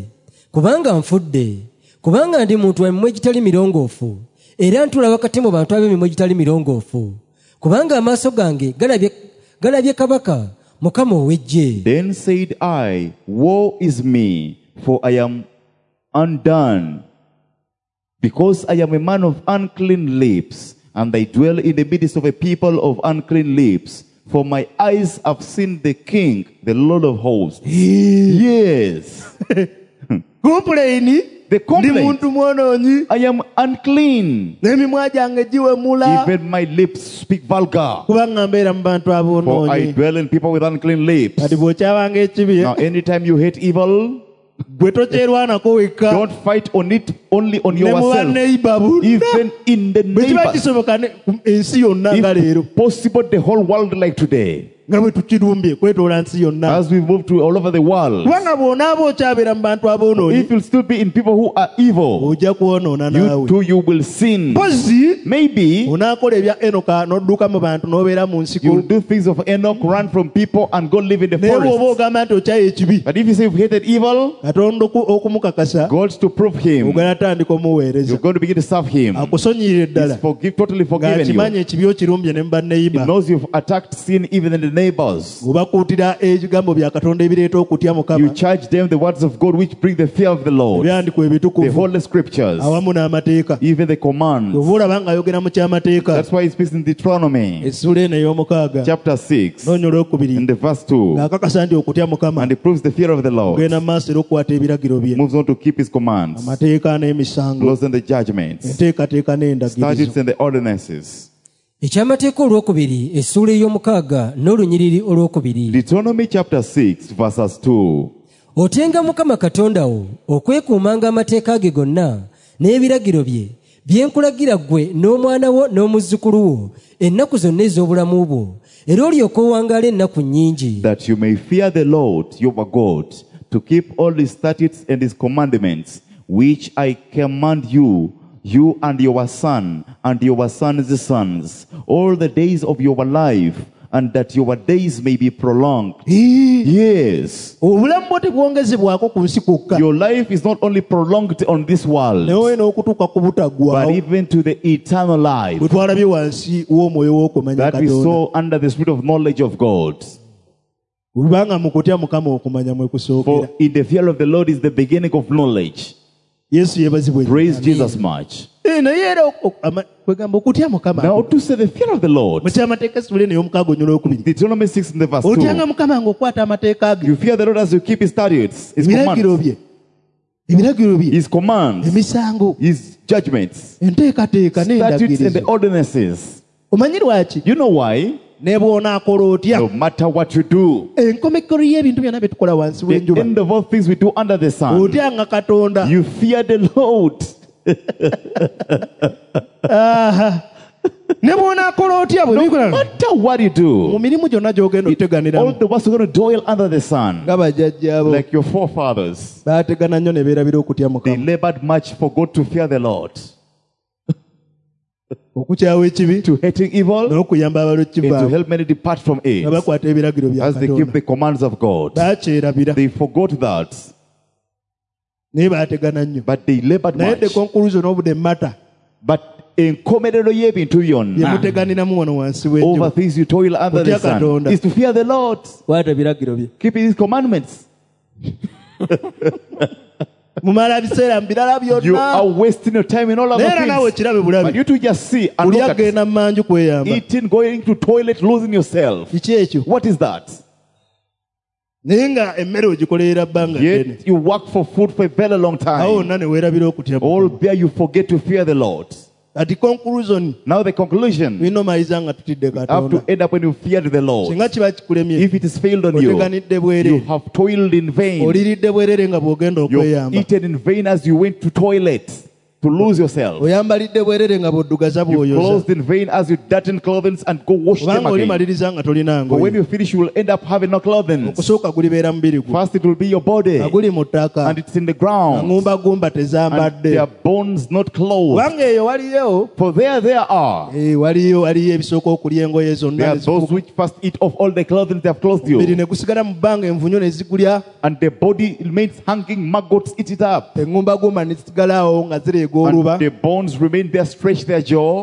kubanga nfudde kubanga ndi muntu wa mimwe gitali mirongoofu era ntula wakati mu bantu ab'emimwe gitali mirongoofu kubanga amaaso gange galabye kabaka Mukama ow'eggye. Then said I, woe is me, for I am undone, because I am a man of unclean lips, and I dwell in the midst of a people of unclean lips. For my eyes have seen the King, the Lord of hosts. Yes. Complain. The complaint. Ndi muntu mwonoonyi. I am unclean. N'emimwa gyange giwemula. Even my lips speak vulgar. Kubanga mbeera mu bantu For I aboonoonyi. dwell in people with unclean lips. Kati bw'okyabanga ekibi. Now, anytime you hate evil, Gwe tokyerwanako wekka. don't fight on it only on Ne mu yourself. banneyiba bonna. Even in the Bwe kiba neighbors. kisoboka ensi yonna nga leero. If possible, the whole world like today. Nga bwe tukirumbye kwetoola nsi yonna. As we move to all over the world. Kubanga bw'onaaba okyabeera mu bantu aboonoonyi. If you'll still be in people who are evil, Ojja kwonoona you naawe. too, you will sin. Mpozi Maybe onaakola ebya Enoka n'odduka mu bantu n'obeera mu you nsiko. will do things of Enoch, run from people and go live in the Naye bw'oba forest. ogamba nti okyaye ekibi. But if you say you've hated evil, Katonda okumukakasa. God's to prove him. Ogenda tandika omuweereza. You're going to begin to serve him. Akusonyiire ddala. He's totally forgiven you. Ng'akimanyi ekibi okirumbye ne mu He banneyiba. knows you've attacked sin even in the neighbors. Obakuutira ebigambo bya Katonda ebireeta okutya You Mukama. charge them the words of God which bring the fear of the Lord. Ebyandiko The ebitukuvu holy scriptures, awamu n'amateeka. even the commands. Oba olaba ng'ayogera mu kyamateeka. That's why he speaks in Deuteronomy Essula eno ey'omukaaga. chapter 6 Noonya olwokubiri. in the verse 2. Ng'akakasa nti okutya Mukama. And he proves the fear of the Lord. Ogenda mu maaso era okukwata ebiragiro bye. Moves on to keep his commands, Amateeka n'emisango. laws and the judgments, Enteekateeka n'endagirizo. statutes and the ordinances. Ekyamateeka olwokubiri essuula ey'omukaaga n'olunyiriri olwokubiri. Deuteronomy chapter 6 verses 2. Otenga Mukama Katonda wo okwekuumanga amateeka ge gonna n'ebiragiro bye bye nkulagira ggwe n'omwana wo n'omuzzukulu wo ennaku zonna ez'obulamu bwo era olyoke owangaala ennaku nnyingi. That you may fear the Lord your God, to keep all his statutes and his commandments, which I command you, you and your son and your son's sons, all the days of your life, and that your days may be prolonged. Yes. Obulamu bwo tebwongezebwako ku nsi kwokka. Your life is not only prolonged on this world, Naye n'okutuuka ku but butaggwaawo. even to the eternal life Bwe twalabye wansi w'omwoyo w'okumanya that we Katonda. saw under the spirit of knowledge of God. Kubanga mu kutya Mukama okumanya mwe kusookera. For in the fear of the Lord is the beginning of knowledge. Yesu yeebazibwe. Praise Jesus much. Naye era kwegamba okutya Mukama. Now to say the fear of the Lord. Mu kyamateeka essula eno ey'omukaaga onyolo okubiri. Deuteronomy 6 in the verse Otyanga 2. Mukama ng'okwata amateeka ge. You fear the Lord as you keep his statutes, his Ebiragiro commands, bye. Ebiragiro bye. his commands, Emisango. his judgments, Enteekateeka statutes and the n'endagirizo. ordinances. Omanyi lwaki? You know why? Ne bw'onaakola otya. No matter what you do, Enkomekero y'ebintu byonna bye tukola wansi the w'enjuba. end of all things we do under the sun, Otyanga Katonda. you fear the Lord. Aha. Ne bw'onaakola otya bwe No bikola. matter what you Mu do, mirimu gyonna gy'ogenda all oteganiramu. the ones who are going to dwell under the sun, Nga bajjajjaabo. like your forefathers, Baategana nnyo ne beerabira okutya they Mukama. labored much for God to fear the Lord, Okukyawa ekibi to hating evil, n'okuyamba and to abalokivaamu. help many depart from it, Nga bakwata ebiragiro bya as they keep Katonda. the commands of God. Baakyerabira They forgot that, naye baategana nnyo. but they labored Naye the much. conclusion of the matter But enkomerero y'ebintu bye byonna muteganiramu wano wansi over w'enjuba. things you toil under the Otya sun Katonda. is to fear the Lord, Kwata ebiragiro bye. keeping his commandments. Mumala biseera mu birala You are byonna. wasting your time in all Naye era naawe other things. kirabe But bulabi. you two just see and Buli look at agenda mu manju kweyamba. eating, going to toilet, losing yourself. Kiki ekyo? What is that? Naye nga emmere ogikolerera bbanga ddene. Yet you work for food for a very long Awo time. wonna ne weerabira okutya All Mukama. there you forget to fear the Lord. Kati conclusion Now the conclusion, binomaliza nga tutidde you have Katonda. to end up when you feared the Lord. Singa kiba kikulemye If it is failed on you, oteganidde you bwerere. have toiled in vain. Oliridde bwerere nga bw'ogenda You've okweyamba. eaten in vain as you went to toilet. to lose yourself. oyambalidde bwerere nga bw'oddugaza You've bw'oyoza clothed in vain as you dirten clothing and go wash them kubanga again. olimaliriza nga tolina But when ngoye you finish, you will end up having no clothing. okusooka gulibeera mubiri gwo First, it will be your body, nga guli mu ttaka and it's in the ground, aŋumbagumba and tezambadde their bones not clothed. kubanga eyo waliyo For there are. waliyo ebisooka okulya engoye There zonna are those which first eat off all the clothing they have clothed omubiri you, ne gusigala mu bbanga envunyu ne zigulya and the body remains hanging. Maggots eat it up, eŋumbagumba ne zisigala awo nga zireega oluba and the bones remain there, stretch their jaw,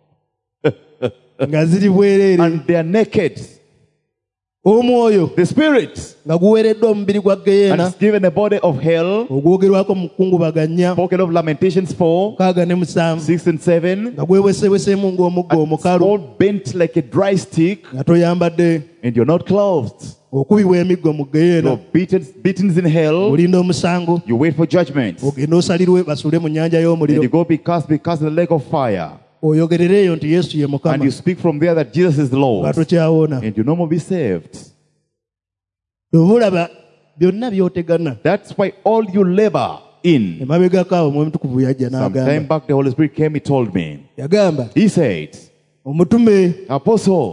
nga ziri bwereere and they are naked. omwoyo The spirit, nga guweereddwa omubiri gwa and geyeena it's given a body of hell. ogwogerwako mu kukungubaganya Spoken of Lamentations 4, 6 ne 7 6 and 7. nga gwewesebweseemu ng'omugga And it's omukalu all bent like a dry stick, nga toyambadde and you're not clothed. okubibwa emiggo mu geyeena You're beaten in hell. olinda omusango You wait for judgment. ogenda osalirwe basuule mu nnyanja And y'omuliro you go be cast in the lake of fire. oyogerereeyo nti yesu ye And mukama you speak from there that Jesus is the nga Lord. tokyawona And you no more be saved. obulaba byonna byotegana That's why all you labor in. emabegako awo omwoyo mutukuvu yajja Some time n'agamba back the Holy Spirit came, he told me. yagamba He said, omutume Apostle,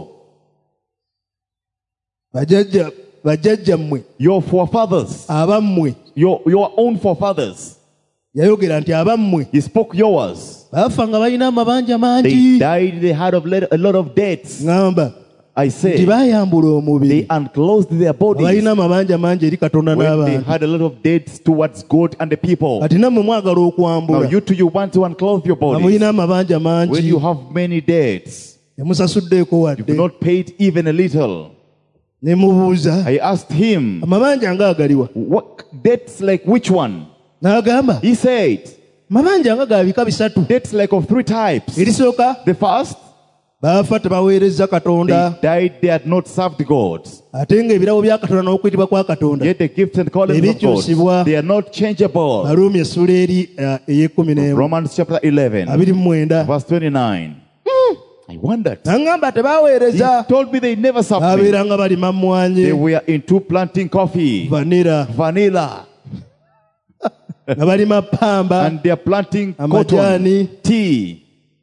bajjajjammwe your forefathers, abammwe your own forefathers, yayogera nti abammwe he spoke yours. baafa nga balina amabanja They mangi died, they had a lot of debts. ŋŋamba I nti say, baayambula omubiri they unclothed their bodies balina amabanja mangi eri katonda when they n'abantu had a lot of debts towards God and the people. kati nammwe mwagala Now okwambula you too, you want to unclothe your nga bodies mulina amabanja when mangi you have many debts. temusasuddeeko You wadde do not pay it even a little. ne mubuuza I asked him, amabanja nga agaliwa what debts like which one? n'agamba He said, amabanja nga ga bika bisatu debts like of 3 types. erisooka The first, baafa tebaweereza they katonda died, they had not served God. ate ng'ebirabo bya katonda n'okuyitibwa kwa katonda Yet the gifts and callings of Ebikyusibwa. God, they are not changeable. baruumi essula eri ey'ekkumi n'emu Romans chapter 11, 29 verse 29. I wondered. naŋŋamba He tebaweereza told me they never served me. baabeeranga balima They mmwanyi were into planting coffee, vanira vanilla, nga balima pamba and they are planting Amajani. cotton, tea.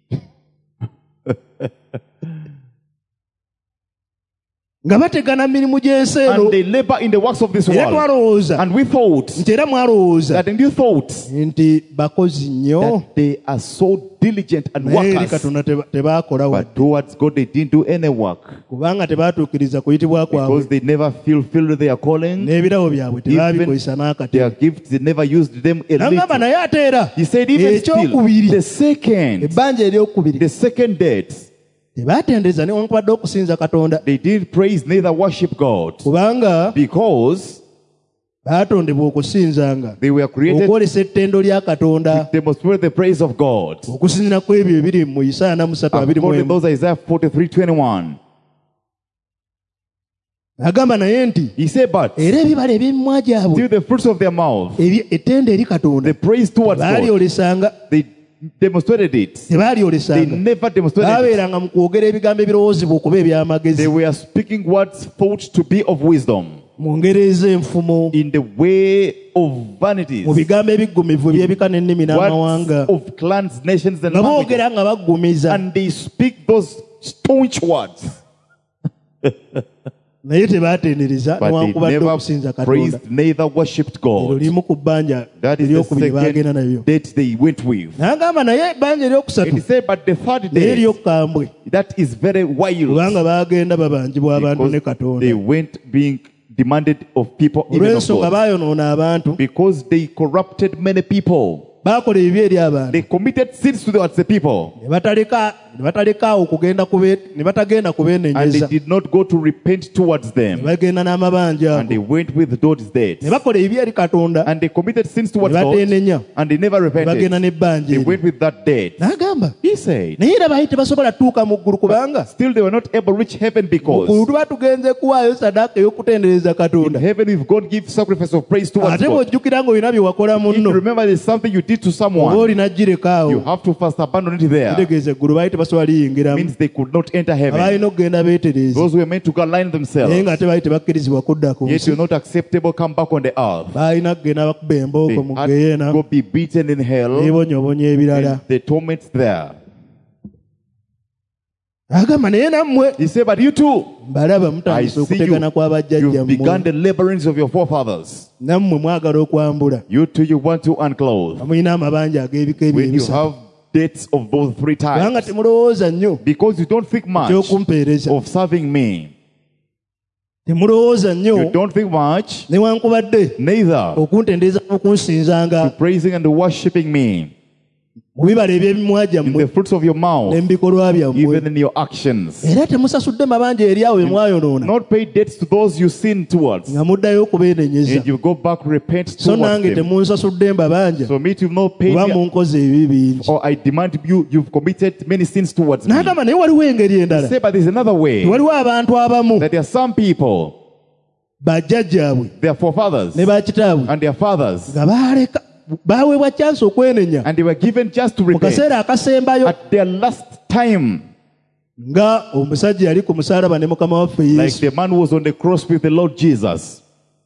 nga bategana mirimu gy'ensi eno And they labor in the works of this era world. twalowooza And we thought nti era mwalowooza that, and you thought nti bakozi nnyo that they are so diligent and naye eri workers. katonda tebaakola wadde But towards God, they didn't do any work kubanga tebaatuukiriza kuyitibwa kwabwe because they never fulfilled their calling. n'ebirabo byabwe tebaabikozesa Their n'akatebe gifts, they never used them a naŋŋamba little. naye ate era He said, even still, ekyokubiri ebbanja eryokubiri the second debt, tebaatendereza newankubadde okusinza katonda they didn't praise neither worship God kubanga because baatondebwa okusinzanga they were created okwolesa ettendo lya katonda to demonstrate the praise of God. okusinzira ku ebyo ebiri mu Isaaya 43:21 According to those Isaiah 43:21. agamba naye nti He said, but era ebibala eby'emimwa gyabwe still the fruits of their mouth, ettendo eri katonda the praise towards God, balyolesanga they demonstrated it. They tebaalyolesanga never demonstrated it. baabeeranga mu kwogera ebigambo ebirowoozebwa okuba eby'amagezi They were speaking words thought to be of wisdom mu ngero ez'enfumo in the way of vanities, mu bigambo ebiggumivu ebyebika n'ennimi words n'amawanga of clans, nations, and nga languages. boogera nga baggumiza And they speak those staunch words, naye tebaatendereza but they newankubadde never okusinza katonda praised, neither worshipped eryo God. limu ku bbanja That is the eryokubiri baagenda nabyo second date they went with. n'agamba naye ebbanja And eryokusatu he said, but the third naye day, eryokukambwe that is very wild kubanga baagenda babanjibwa abantu ne because katonda they went being demanded of people, even of olw'ensonga God, baayonoona abantu because they corrupted many people. baakola ebibi eri abantu They committed sins towards the people, ne batalekaawo ne batagenda and kubeenenyeza they did not go to repent towards ne them, bagenda n'amabanja and they ago went with those deeds, ne bakola ebibi eri katonda and they committed sins ne towards God, bateenenya and they never ne bagenda repented. n'ebbanja They eri went with that deed. n'agamba He said, naye era baali tebasobola tuuka mu ggulu kubanga still they were not able to reach heaven mu because ggulu tuba tugenze kuwaayo sadaaka ey'okutendereza in katonda heaven if God gives sacrifice of praise towards ate God, bw'ojjukira ng'olina bye wakola if you munno remember there's something you did it to oba someone, olina gireka you awo have to first abandon it there. kitegeeza eggulu baali tebasobola liyingiramu Means they could not enter heaven. abalina okugenda beetereeze Those who were meant to go align naye themselves, nga tebaali tebakkirizibwa kudda ku yet nsi you're not acceptable, come back on the earth. baalina kugenda bakuba They embooko mu had geyeena to go be beaten in hell, n'ebonyobonya ebirala and the torments there. agamba naye nammwe He said, but you too, mbalaba I mutandise see you. okutegana You've begun kw'abajjajjammwe the laborings of your forefathers. nammwe mwagala okwambula You too, you want to unclothe. mulina amabanja ag'ebika ebyo When you ebisatu have dates of those 3 kubanga types, temulowooza nnyo because you don't think much ekyokumpeereza of serving me. temulowooza nnyo You don't think much, newankubadde neither okuntendeeza n'okunsinzanga to praising and worshipping me mu bibala eby'emimwa in gyammwe the fruits of your mouth, ne mu bikolwa byammwe even in your actions. era temusasudde mabanja eri awo bye mwayonoona Not pay debts to those you sin towards, nga muddayo okubeenenyeza and you go back, repent so towards nange them. temunsasudde mbabanja So me to not pay kuba me, munkoze ebibi bingi or I demand you've committed many sins towards me. n'agamba naye waliwo engeri endala Say, but there's another way, waliwo abantu abamu that there are some people, bajjajjaabwe their forefathers ne bakitaabwe and their fathers, nga baaleka baaweebwa chansi okwenenya and they were given just to mu repent kaseera akasembayo at their last time, nga omusajja yali ku musaalaba ne mukama waffe like yesu the man who was on the cross with the Lord Jesus.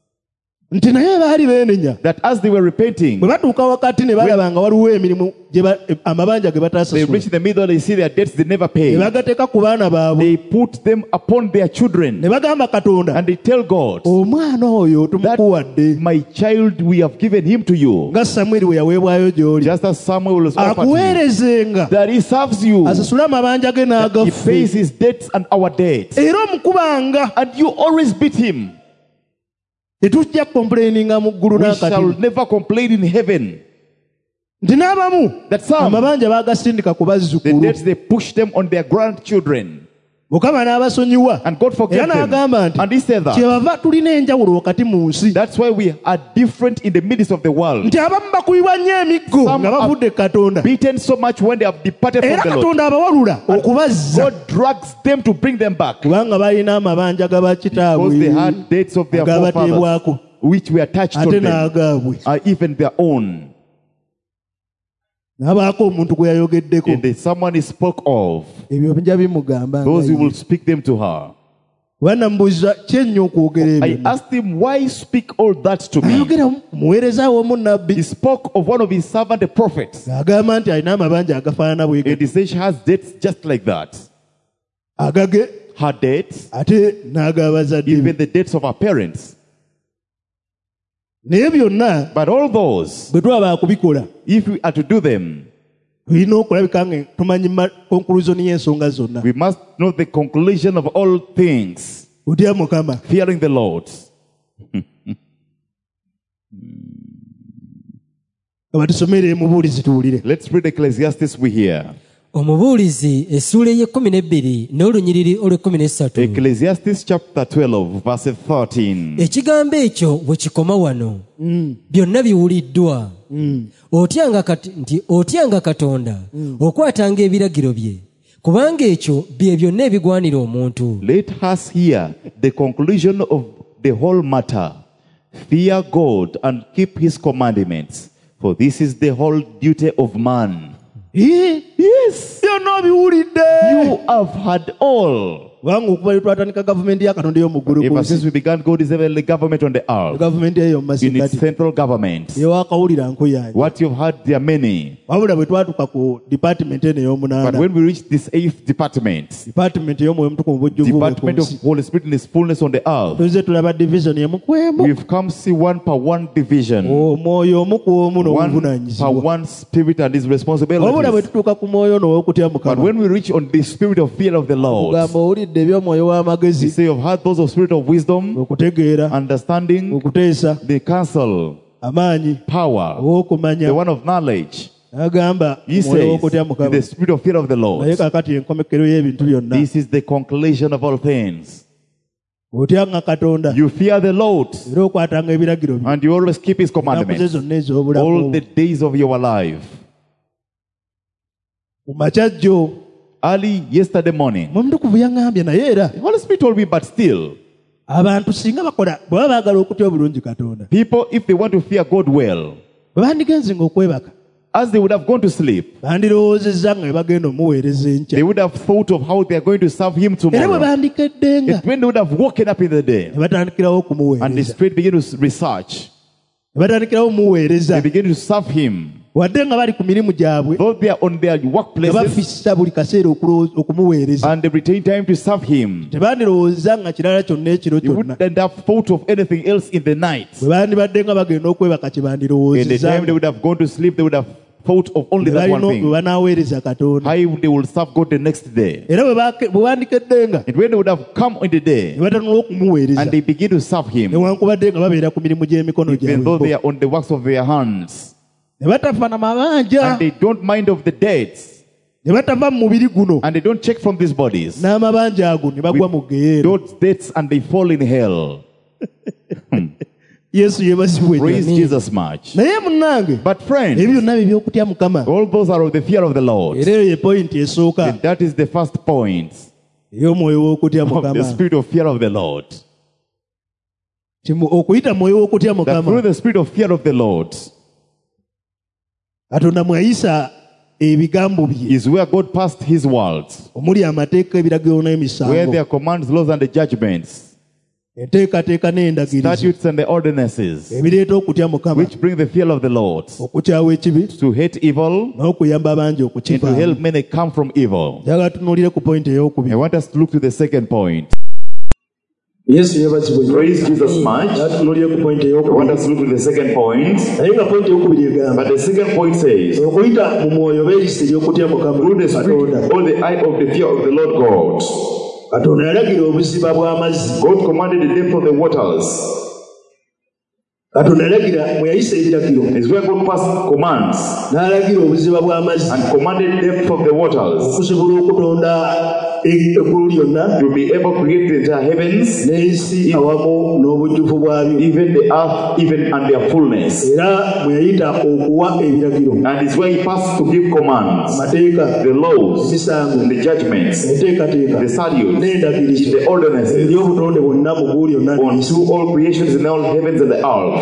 nti naye baali beenenya That as they were repenting, bwe batuuka wakati ne balaba nga waliwo emirimu amabanja ge they bataasasula reach the middle, they see their debts they never ne paid. bagateeka ku baana baabwe They put them upon their children, ne bagamba katonda and they tell God, omwana oyo tumukuwadde my child, we have given him to you, nga samwiri bwe yaweebwayo gy'oli just as Samuel was offered to you, akuweerezenga that he serves you, asasule amabanja ge he n'agaffe pays his debts and our debts, era omukubanga and you always beat him. tetujja complaininga mu ggulu We shall n'akati never complain in heaven. nti n'abamu That some, amabanja baagasindika ku the bazzukulu debts they push them on their grandchildren, mukama n'abasonyiwa and God era forgave them. n'agamba nti And he said that. kyebava tulina enjawulo wakati mu nsi That's why we are different in the midst of the world. nti abamu bakuyibwa nnyo emiggo Some nga bavudde katonda Beaten so much when they have departed era from the Lord. katonda abawalula okubazza God drags them to bring them back, kubanga balina amabanja because they gabakitaabwe had debts of their forefathers, agabateebwako which were attached to ate them, n'agaabwe even their own. nabaako omuntu gwe yayogeddeko And someone he spoke of, ebyo nja bimugamba those who nga will speak them to her. banamubuuza kyennyo okwogera I ebyo asked him, why speak all that to me? ayogera muweereza w'omu He nabbi spoke of one of his servant, the prophet. ng'agamba nti alina amabanja agafaanana bwe And gati he said she has debts just like that. agage Her debts, ate n'ag'abazadde be even the debts of her parents. naye byonna But all those, bwe twaba kubikola if we are to do them, tulina okulabika nga tumanyi konkuluzioni y'ensonga zonna we must know the conclusion of all things, otya mukama fearing the Lord. nga batusomere mubuulizi tuwulire Let's read Ecclesiastes we hear. omubuulizi essuula ey'e12 n'olunyiriri olw'13. Ecclesiastes chapter 12, verse 13. ekigambo ekyo bwe kikoma wano byonna biwuliddwa nti otyanga katonda okwatanga ebiragiro bye kubanga ekyo bye byonna ebigwanira omuntu. Let us hear the conclusion of the whole matter. Fear God and keep his commandments, for this is the whole duty of man. yes byonna obiwulidde You have had all. kubanga okuva lwe twatandika gavumenti ya katonda ey'omuggulu ku Ever since nsi we began God's heavenly government on the earth, gavumenti eyo mu in its masikati central government, yewakawulira nkuyanyi what you've heard, there are many. wabula bwe twatuka ku department eno But ey'omunaana when we reach this 8th department, department ey'omwoyo mutukuvu mu bujjuvu bwe ku department of nsi Holy Spirit in His fullness on the earth, tuzze tulaba division emu ku emu we've come see one per one division, omwoyo omu ku omu one per n'obuvunaanyizibwa one spirit and His wabula bwe responsibilities. tutuuka ku mwoyo n'ow'okutya But mukama when we reach on the spirit of fear of the Lord, kugamba owulidde eby'omwoyo w'amagezi you say you've had those of spirit of wisdom, okutegeera understanding, okuteesa the counsel, amaanyi power, ow'okumanya the one of knowledge. agamba He omwoyo w'okutya says, mukama the spirit of fear of the naye Lord. kakati enkomekero y'ebintu byonna This is the conclusion of all things. otyanga katonda You fear the Lord, era okwatanga ebiragiro bye and you always keep His nakuze commandments zonna ez'obulamu all the days of your life. mu makya jjo Early yesterday morning, omutukuvu yaŋŋambye naye era the Holy Spirit told me, but still, abantu singa bakola bwe baba baagala okutya obulungi katonda people, if they want to fear God well, bwe bandigenze nga okwebaka as they would have gone to sleep, bandirowoozezza nga bagenda omuweereza enkya they would have thought of how they are going to serve him era bwe tomorrow. bandikeddenga It's when they would have woken up in the day ne batandikirawo and they okumuweereza straight begin to research. ne batandikirawo omuweereza They begin to serve him. wadde nga bali ku mirimu gyabwe Though they are on their nga workplaces bafissa buli kaseera okumuweereza and they retain time to serve him, tebandirowooza nga kirala kyonna ekiro you kyonna wouldn't have thought of anything else in the night. bwe bandibadde nga bagenda okwebaka kye In the bandirowoozezza time they would have gone to sleep, they would have thought of only that one bwe thing. banaaweereza katonda How they will serve God the next day. era bwe bandikeddenga And when they would have come in the day ne batanula okumuweereza and they begin to serve him, newankubadde nga babeera ku mirimu gy'emikono even though they gyabwe are on the works of their hands, ne batafana mabanja and they don't mind of the deads, ne batava mu mubiri guno and they don't check from these bodies, n'amabanja ago ne bagwa mu geyeera those deaths, and they fall in hell. yesu yeebazibwe Praise nnyo. Jesus much. naye munnange But friends, ebyo byonna by'okutya mukama all those are of the fear of the Lord. era eyo ye pointi esooka And that is the first point ey'omwoyo w'okutya of the mukama spirit of fear of the Lord. okuyita mwoyo w'okutya That through mukama the spirit of fear of the Lord katonda mwayisa ebigambo bye is where God passed his words, omuli amateeka ebiragiro where n'emisango there are commands, laws, and the judgments, enteekateeka n'endagirizo statutes, and the ordinances, ebireeta okutya mukama which bring the fear of the Lord, okukyawa ekibi to hate evil n'okuyamba abangi and to okukivaamu help many come from evil. njagala tunuulire ku pointi I ey'okubiri want us to look to the second point. yesu yeebazibwe Praise Jesus much. tunuulire ku pointi I want ey'okubiri us to look to the second point. naye nga pointi ey'okubiri egamba But the second point says, okuyita mu mwoyo beerisa ery'okutya mukama through the katonda spirit or the eye of the fear of the Lord God, katonda yalagira obuziba bw'amazzi God commanded the depth of the waters. katonda yalagira mwe yayisa ebiragiro Is where God passed commands n'alagira obuziba bw'amazzi and commanded depth of the waters okusobola okutonda eggulu lyonna to be able to create the entire heavens, n'ensi awamu n'obujjuvu bwabyo even the earth, even and their fullness. era mwe yayita okuwa ebiragiro And it's where he passed to give commands, amateeka the laws, emisango and the judgments, enteekateeka the statutes, n'endagirizo the ordinances, eby'obutonde bwonna mu ggulu lyonna unto all creations in all heavens and the earth.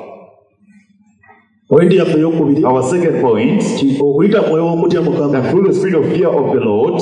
pointi yaffe ey'okubiri Our second point, okuyita mwoyo w'okutya mukama that through the spirit of fear of the Lord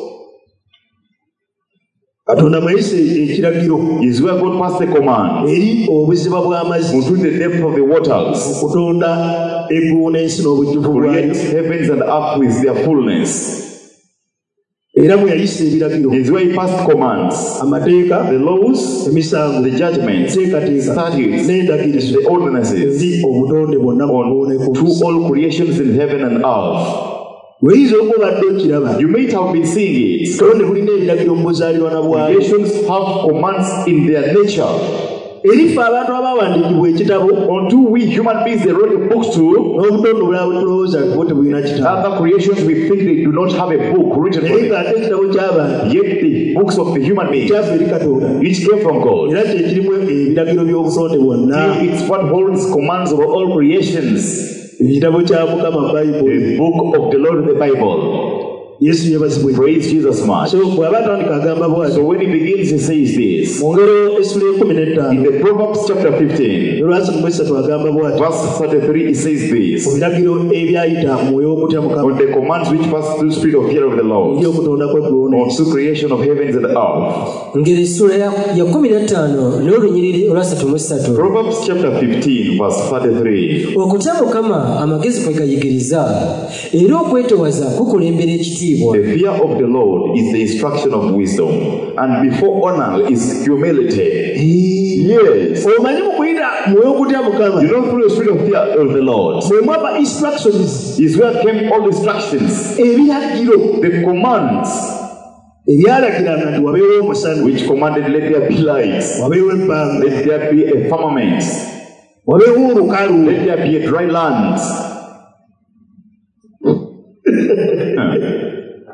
katonda mweyisa ekiragiro is where God passed the command eri obuziba bw'amazzi unto the depth of the waters, okutonda eggulu n'ensi n'obujjuvu create bwabyo heavens and earth with their fullness. era mwe yayisa ebiragiro Is where he passed commands, amateeka the laws, emisango the judgments, enteekateeka statutes, n'endagirizo the ordinances, eri obutonde bwonna to all creations in heaven and earth. weeyinza okuba obadde okiraba You may have been seeing it. tonde bulina ebiragiro mu buzaaliranwa bwabyo Creations have commands in their nature. erifa abantu abawandiikibwa ekitabo Unto we human beings they wrote a book to, n'obutonde obulala butulowooza bo tebulina kitabo other creations we think they do not have a book written for naye them. ng'ate ekitabo ky'abantu Yet the books of the human beings, kyava eri katonda which came from God, era kyekirimu ebiragiro by'obutonde bwonna it's what holds commands over all creations. ekitabo kya mukama bayibuli The book of the Lord, the Bible. yesu yeebazibwe Praise Jesus much. so bw'aba atandika agamba bw'ati So when he begins, he says this. mu ngero essula y'ekumi In n'ettaano the Proverbs chapter 15, olwasatu mu esatu agamba bw'ati verse 33, he says ku this. biragiro ebyayita mu mwoyo w'okutya mukama On the commands which pass through the spirit of fear of the Lord, eri okutonda kw'eggulu n'ensi unto creation of heavens and earth. ngeri essula ya 15 n'olunyiriri olwa 3 Proverbs chapter 15, verse 33. okutya mukama amagezi kwe gayigiriza era okwetowaza kukulembera ekitiibwa The fear of the Lord is the instruction of wisdom, and before honor is humility. Yes. omanyi mu kuyita mu mwoyo w'okutya mukama You know, through the spirit of fear of the Lord mwe mwaba instructions is where came all the instructions, ebiragiro the commands ebyalagiranga nti wabeewo omusana which commanded, let there be lights, wabeewo ebbanga let there be a firmament, wabeewo olukalu let there be a dry land.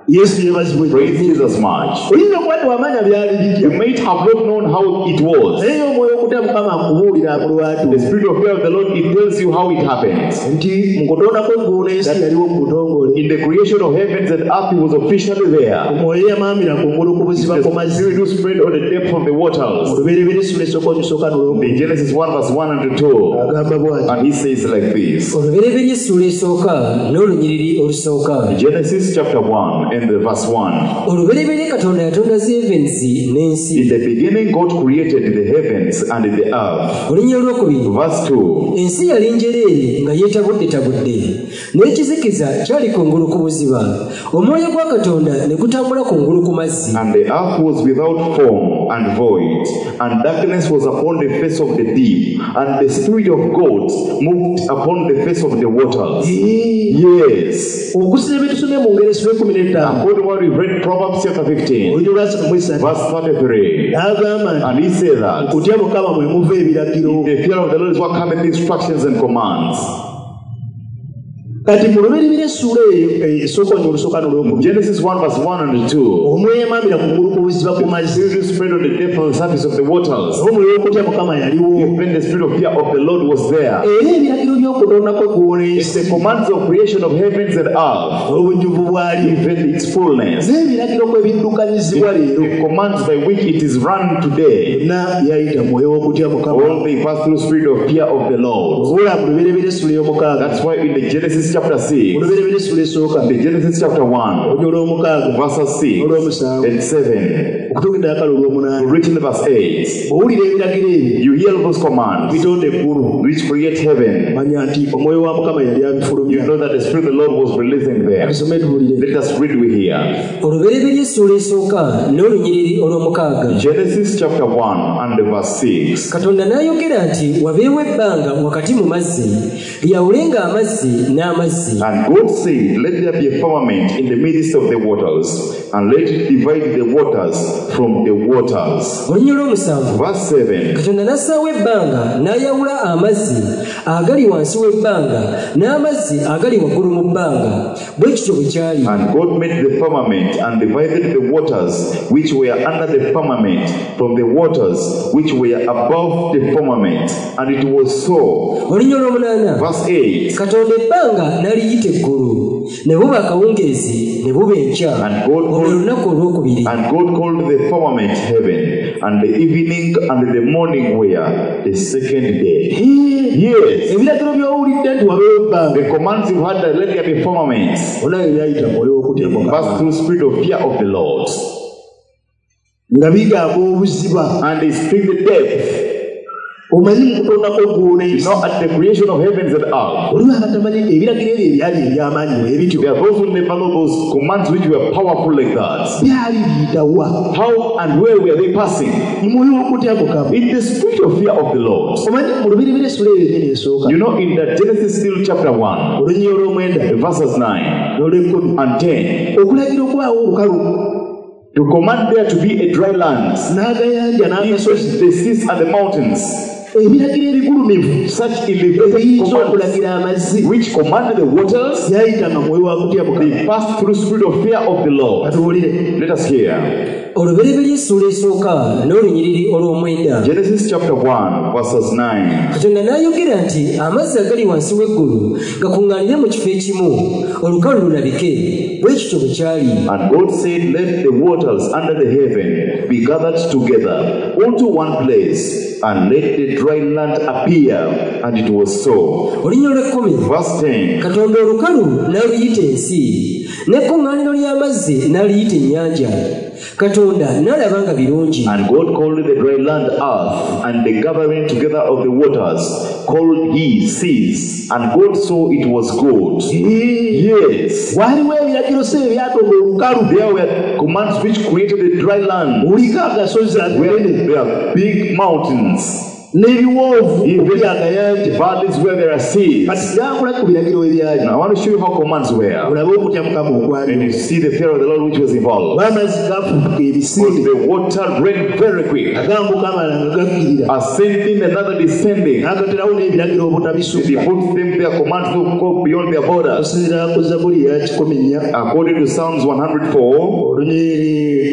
Yesu yebazibwe. Praise Jesus much. Oyinza okuba tewamanya byali You bijja. might have not known how it was. Naye omwoyo okutya Mukama akubuulira The akulwatu spirit of fear of the Lord, it tells you how it happened. nti mu kutonda kw'eggulu n'ensi yaliwo mu butongole. In the creation of heavens and earth, he was officially there. Omwoyo yamaamira kungulu ku buziba The ku mazzi. spirit who spread on the depth of the waters. Olubereberye Essula esooka olusooka n'olwokubiri. In Genesis 1 verse 1 and 2. Agamba bw'ati. And he says like this. olubereberye essula esooka n'olunyiriri olusooka. Genesis chapter 1 and the verse 1. olubereberye katonda yatonda z'evensi n'ensi. In the beginning God created the heavens and the earth. Olunya olwokubiri. Verse 2. Ensi yali njereere nga yeetabudde n'ekizikiza kyali kungulu ku buziba. Omwoyo gwa Katonda ne gutambula kungulu ku mazzi. And the earth was without form and void, and darkness was upon the face of the deep, and the Spirit of God moved upon the face of the waters. Yes. Okusinziira bye tusomye mu ngero esula 15. According to what we read Proverbs chapter 15, Olunya olwa 33. verse 33. N'agamba nti And he said that kutya Mukama mwe muva ebiragiro. the fear of the Lord is what cometh instructions and commands. Kati mu lubereberye essula eyo esooka olusooka n'olwokubiri. Genesis 1 verse 1 and 2. Omwoyo yamaamira kungulu ku buziba ku mazzi. The Spirit spread on the depth of the surface of the waters. Omwoyo okutya Mukama yaliwo. Even the spirit of fear of the Lord was there. Era ebiragiro by'okutonda kw'eggulu It's n'ensi the commands of creation of heavens and earth, n'obujjuvu bwali. even its fullness. N'ebiragiro kwebiddukanyizibwa leero. The commands by which it is run today, Byonna byayita mwoyo w'okutya Mukama. all they pass through spirit of fear of the Lord. Obola mu lubereberye essula ey'omukaaga. That's why in the Genesis chapter 6, Mu lubereberye essula esooka. the Genesis chapter 1, Olunya olw'omukaaga. verses 6 Olw'omusanvu. and 7, Okutuukidde akala olw'omunaana. reaching verse 8, Owulira ebiragiro ebyo you hear those commands bitonda eggulu. which create heaven. Manya nti omwoyo wa Mukama yali You abifulumya. know that the Spirit of the Lord was releasing there. Tusome tuwulire. Let us read we here. Olubereberye essula esooka n'olunyiriri olw'omukaaga. Genesis chapter 1 and verse 6. Katonda n'ayogera nti wabeewo ebbanga wakati mu mazzi lyawulenga amazzi n'amazzi. And God said, let there be a firmament in the midst of the waters, and let it divide the waters from the waters. Olunya olw'omusanvu. Verse 7. Katonda n'assaawo ebbanga n'ayawula amazzi agali wansi w'ebbanga n'amazzi agali waggulu mu bbanga. Bwe kityo bwe kyali. And God made the firmament and divided the waters which were under the firmament from the waters which were above the firmament. And it was so. Olunya olw'omunaana. Verse 8. Katonda ebbanga n'aliyita eggulu, ne buba akawungeezi ne buba enkya. And God Olwo lunaku olwokubiri. And God called the firmament heaven, and the evening and the morning were the second day. Yes. Ebiragiro by'owulidde nti wabeewo ebbanga. The commands you had that let there be firmaments Olaba byayita mwoyo w'okutya Mukama. passed through spirit of fear of the Lord. Nga bigamba obuziba. And they speak the depth. Omanyi mu kutonda kw'eggulu You n'ensi. know, at the creation of heavens and earth, Oliwo abatamanyi ebiragiro ebyo ebyali eby'amaanyi bwe bityo. there are those who never know those commands which were powerful like that. Byali biyitawa. How and where were they passing? Mu mwoyo w'okutya Mukama. In the spirit of fear of the Lord. Omanyi mu lubereberye essula eyo ennyini esooka. You know, in the Genesis still chapter 1, Olunya olw'omwenda verses 9 n'olw'ekkumi. and 10, Okulagira okwawo olukalu. to command there to be a dry land, N'agayanja n'agasozi. the seas and the mountains, Ebiragiro ebigulumivu. such elevated Ebiyinza commands okulagira amazzi. which commanded the waters, Byayitanga mwoyo wa kutya Mukama. they passed through spirit of fear of the Lord. Katuwulire. Let us hear. Olubereberye essula esooka n'olunyiriri olw'omwenda. Genesis chapter 1 verses 9. Katonda n'ayogera nti amazzi agali wansi w'eggulu gakuŋŋaanire mu kifo ekimu, olukalu lulabike. Bwe kityo bwe kyali. And God said, let the waters under the heaven be gathered together unto one place, and let the dry land appear. And it was so. Olunya olw'ekkumi. Verse 10. Katonda olukalu n'aluyita ensi, n'ekkuŋŋaaniro ly'amazzi n'aliyita ennyanja. Katonda n'alaba nga birungi. And God called the dry land earth, and the gathering together of the waters called he seas. And God saw it was good. Yes. Waliwo ebiragiro se ebyatonda olukalu. There were commands which created a dry land. Uliko agasozi Where aganene. there are big mountains. n'ebiwoovu ebyagayanja valleys where there are seas. kati gambula ku biragiro ebyali Now I want to show you how commands were. olabe okutya mukama And okwali you see the fear of the Lord which was involved. bamazzi gafuuka Because ebisinde the water ran very quick, agambuka amala nga gakkirira ascending and another descending. n'agaterawo n'ebiragiro He obutabisukka puts them their commands to go beyond their borders. okusinziira ku Zabbuli ya 14 According to Psalms 104, olunyiri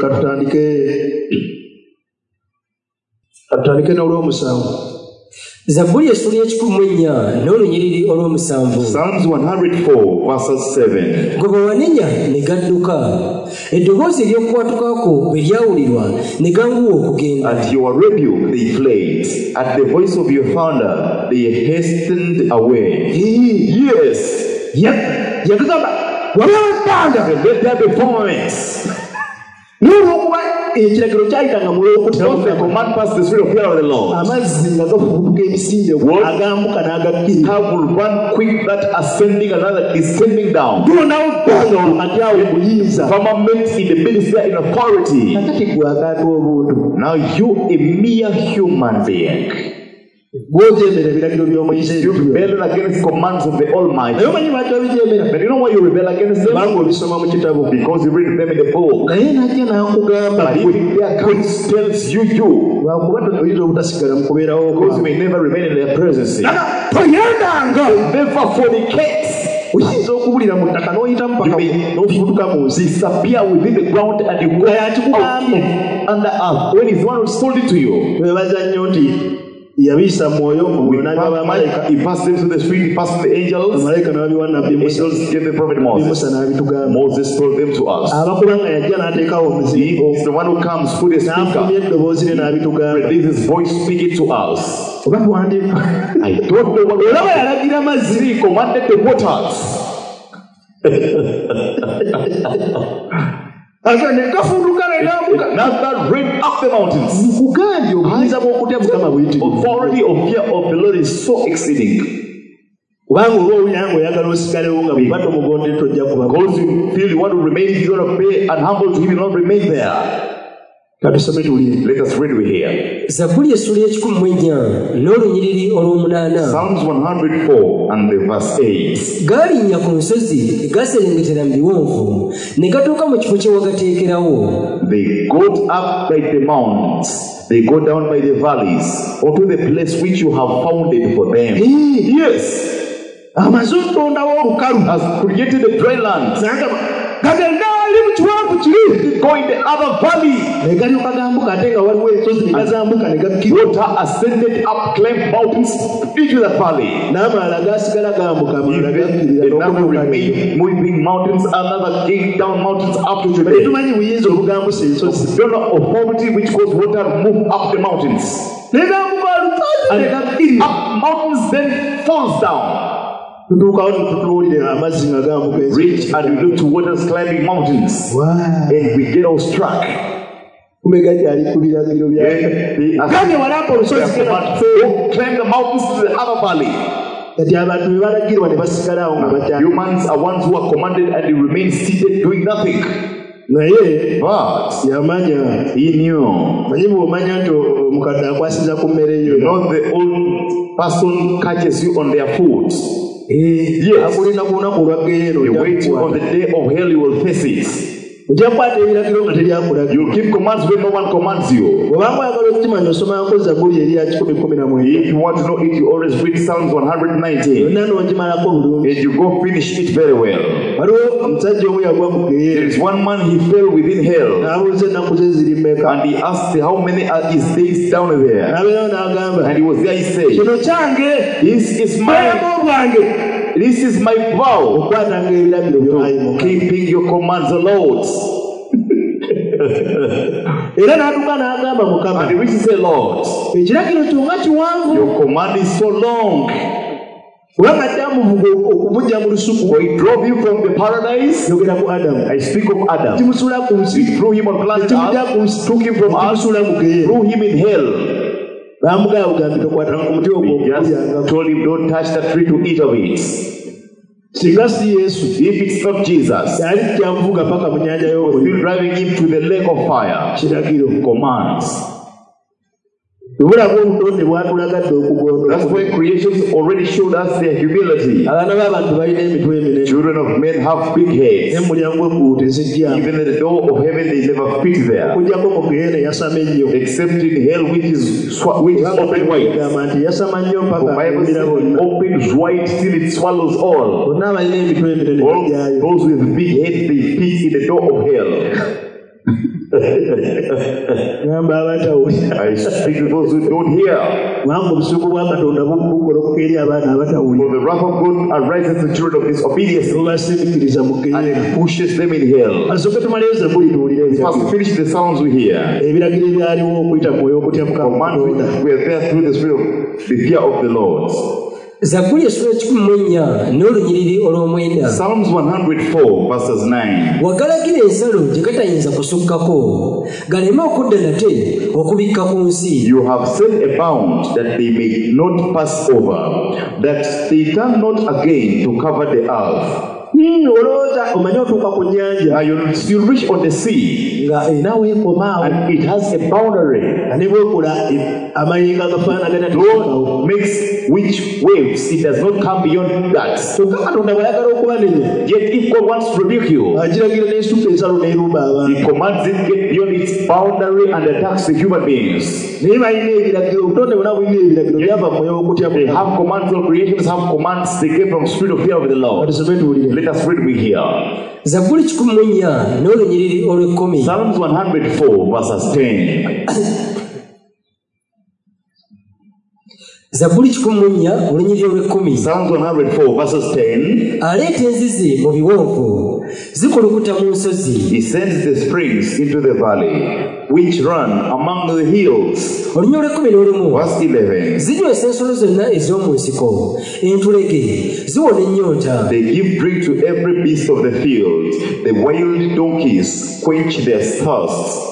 katutandike n'olw'omusanvu Zabbuli essula y'ekikumi n'olunyiriri olw'omusanvu. Psalms 104 verses 7. Gwe bwe wanenya ne gadduka, eddoboozi ery'okukwatukako bwe lyawulirwa ne ganguwa okugenda. At your rebuke they fled. At the voice of your thunder they hastened away. Yes. yagamba wabeewo ebbanga And let there be torments. n'olwokuba ekiragiro kyayitanga mu Because the lw'okutya command passed the spirit of fear of the Lord. amazzi nga gafubutuka ebisinde agambuka n'agakkirira How will run quick that ascending, another descending down. gulonawo ebbanga wakati awo buyinza Firmament in the midst there in authority. nakati gwe akaata obuntu Now you a mere human being. gw'ojeemera ebiragiro by'omuyise You rebel against commands of the naye Almighty. omanyi lwaki obijeemera But you know why you rebel against them? kubanga obisoma mu kitabo Because you read them in the book. naye najja n'akugamba But if their counts tells you, lwakuba oyinza obutasigala mu kubeerawo because you may never remain in their presence. toyendanga Never fornicate. oyinza okubulira mu ttaka n'oyitamu paka n'ofubutuka mu nsi Disappear within the ground and you go out under earth. When is one who told it to you? webaza nnyo nti yabiisa mwoyo munaga bamalayika He passed them to the street, he passed the angels. amalayika n'ababiwa nabbi Musa Angels gave the prophet Moses. Musa n'abitugamba Moses told them to us. abakuba nga yajja n'ateekawo He omuzingo is the one who comes, who the n'afulumya speaker. eddoboozi lye n'abitugamba This is voice speaking to us. oba tuwandiika I don't know what olaba yalagira mazzi he commanded the waters. aga ne gafuduka ne gambuka Now that rain up the mountains. nkugambye obuyinza bw'okutya mukama buyitibwa Authority of fear of the Lord is so exceeding. kubanga oba owulira oyagala osigalewo nga bwe bato mugondere tojja kuba Because you feel you want to remain, if you want to pay and humble to him, you will not remain there. katusome tuwulire Let us read we here. Zabbuli essula y'ekikumi n'olunyiriri olw'omunaana. Psalms 104 and the verse 8. Gaalinnya ku nsozi gaserengetera mu biwonvu ne gatuuka mu kifo kye wagateekerawo. They go up by the mountains, they go down by the valleys, unto the place which you have founded for them. Yes, amaze otondawo olukalu has created the dry land. gagenda ali mu kiwanvu kiri Go in the other valley. ne galyoka gambuka ate nga waliwo ensozi ne gazambuka ne gakkira Water ascended up, climbed mountains into the valley. n'amalala gasigala gambuka amalala gakkirira Another n'okubuka remain moving mountains, another came down mountains up to naye today. tumanyi buyinza obugambusa ensozi Don't know authority which caused water to move up the mountains. ne gambuka olusozi ne gakkirira Up mountains then falls down. tutuukawo ne tutunuulire amazzi nga gambuka Reach and we look to waters climbing mountains. And we get all struck. kume gakyali ku biragiro byagambye walamba olusozi Go climb the mountains to the other valley. kati abantu be balagirwa ne basigalawo nga bakyali Humans are ones who are commanded and they remain seated doing nothing. naye But yamanya he knew. manyi bw'omanya nti omukadde akwasiza ku mmere yo Not the old person catches you on their foot. akulina ku lunaku olwaggeyeero They wait you on the day of hell, you will face it. ojja kukwata ebiragiro nga teryakulagira You keep commands when no one commands you. bwobanga oyagala okukimanya osomako Zabbuli eri ya 10:11 If you want to know it, you always read Psalms 119. yonna n'ogimalako bulungi And you go finish it very well. waliwo omusajja omu yagwa mu There ggeyeero is one man, he fell within hell. n'abuuza ennaku ze ziri mmeka And he asked how many are his days down there. n'abeerawo n'agamba And he was there, he said, kino kyange This is my bwerago bwange vow, okwatanga ebiragiro byonayimuka keeping your commands, O Lord. era n'atuuka n'agamba mukama And he reached and said, Lord, ekiragiro kyo nga kiwanvu your command is so long. kubanga ddamuvuga okubujja mu lusuku For he drove you from the paradise. yogera ku adamu I speak of Adam. kimusula ku nsi He threw him on planet ekimujja ku earth, nsi took him from us, kimusula mu ggeyeero threw him in hell. bamugaya bugambi tokwatanga ku muti ogwo He just okugulyanga told him, don't touch the tree to eat of it. singa si yesu If it's not Jesus, yali kyamuvuga paka mu nyanja y'omuliro we're driving him to the lake of fire. kiragiro Commands. Tubulako obutonde bwatulagadde okugondola. That's why creation already showed us their humility. Abaana b'abantu balina emitwe eminene. Children of men have big heads. N'emulyango eggulu tezijja. Even at the door of heaven, they never fit there. Okujjako mu Gehenna yasama ennyo. Except in hell, which is open wide. Gamba nti yasama nnyo The mpaka Bible says bonna. opens wide till it swallows all. Bonna abalina emitwe eminene All bajjayo. those with big heads, they fit in the door of hell. Gamba abatawulira. I speak to those who don't hear. Kubanga obusungu bwa Katonda bugolokoka eri abaana abatawulira. For the wrath of God arises to the children of disobedience Obasindikiriza mu Gehenna. and pushes them in hell. Asooke tumaleyo Zabbuli tuwulire First, ebiragiro. to finish the Psalms we hear. Ebiragiro ebyaliwo okuyita mu mwoyo okutya Mukama Commands Katonda. we are there through the spirit of the fear of the Lord. Zabbuli essula 14 n'olunyiriri olw'omwenda. Psalms 104 verses 9. Wagalagira ensalo gye gatayinza kusukkako galeme okudda nate okubikka ku nsi. You have set a bound that they may not pass over, that they turn not again to cover the earth. Olowooza omanye otuuka ku nnyanja Now you reach on the sea, nga enaawo ekomaawo and it has a boundary. ne bwekola amayengo agafaanagana God makes which waves, it does not come beyond that. kyokka Katonda bw'ayagala okubanenya Yet if God wants to rebuke you, agiragira n'esukka ensalo n'erumba abantu He commands it get beyond its boundary and attacks the human beings. naye balina ebiragiro obutonde bwonna bulina ebiragiro byava mu mwoyo w'okutya They Mukama. have commands, all creations have commands they get from the spirit of fear of the Lord. Katusome tuwulire. Let us read we here. Zabbuli 14 n'olunyiriri olw'ekkumi. Psalms 104 verses 10. Zabbuli 14 olunyiriri olw'ekkumi. Psalms 104 verses 10. Aleeta enzizi mu biwonvu zikulukuta mu nsozi. He sends the springs into the valley, which run among the hills. Olunyiriri olw'ekkumi n'olumu. Verse 11. Zinywesa ensolo zonna ez'omu nsiko, entulege ziwona ennyonta. They give drink to every beast of the field. The wild donkeys quench their thirst.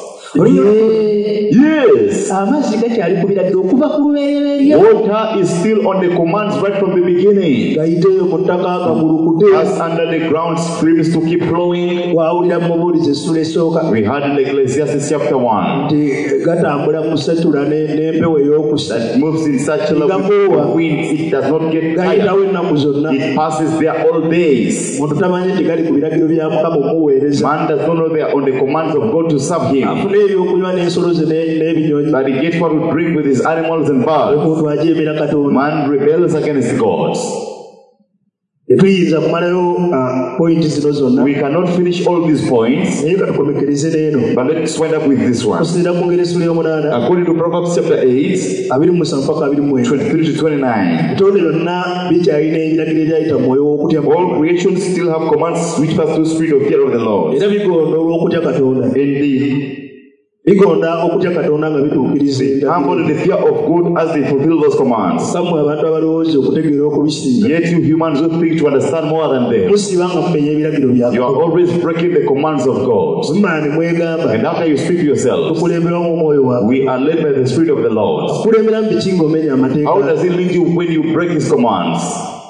Yes. Amazzi gakyali ku biragiro okuva ku lubereberye Water is still on the commands right from the beginning. gayiteeyo ku ttaka agagulukute. As under the ground streams to keep flowing. Wawulira mu Mubuulizi essula esooka We had in Ecclesiastes chapter 1 nti gatambula mu setula n'empewo ey'okusa that moves in such a level with winds, it does not get gayitawo tired. ennaku zonna. It passes there all days. Muntu tamanyi nti gali ku biragiro bya Mukama okumuweereza. Man does not know they are on the commands of God to serve Him. Afune ebyokunywa n'ensolo ze n'ebinyonyi. That he gets what to drink with his animals and birds. Omuntu ajeemera Katonda. Man rebels against God. Tetuyinza kumalayo pointi zino zonna. We cannot finish all these points, Naye katukomekereze n'eno. but let's wind up with this one. Kusinziira mu ngeri essula ey'omunaana According to Proverbs chapter 8, 27 paka 29. 23 to 29, Ebitonde byonna bikyalina ebiragiro ebyayita mu mwoyo w'okutya Mukama. all creation still have commands which pass through spirit of fear of the Lord. Era bigonda olw'okutya Katonda. And Bigonda okutya Katonda nga bituukiriza they humble in the fear of God as they fulfill those commands. Kammwe abantu abalowooza okutegeera okubisinga. Yet you humans who think to understand more than them, Musiba nga mumenya ebiragiro bya you are Katonda. always breaking the commands of God. Mumaani mwegamba And after you speak to yourself, tukulemberamu omwoyo waabwe. we are led by the spirit of the Lord. Kulembera mu biki ng'omenya amateeka. How does it lead you when you break his commands?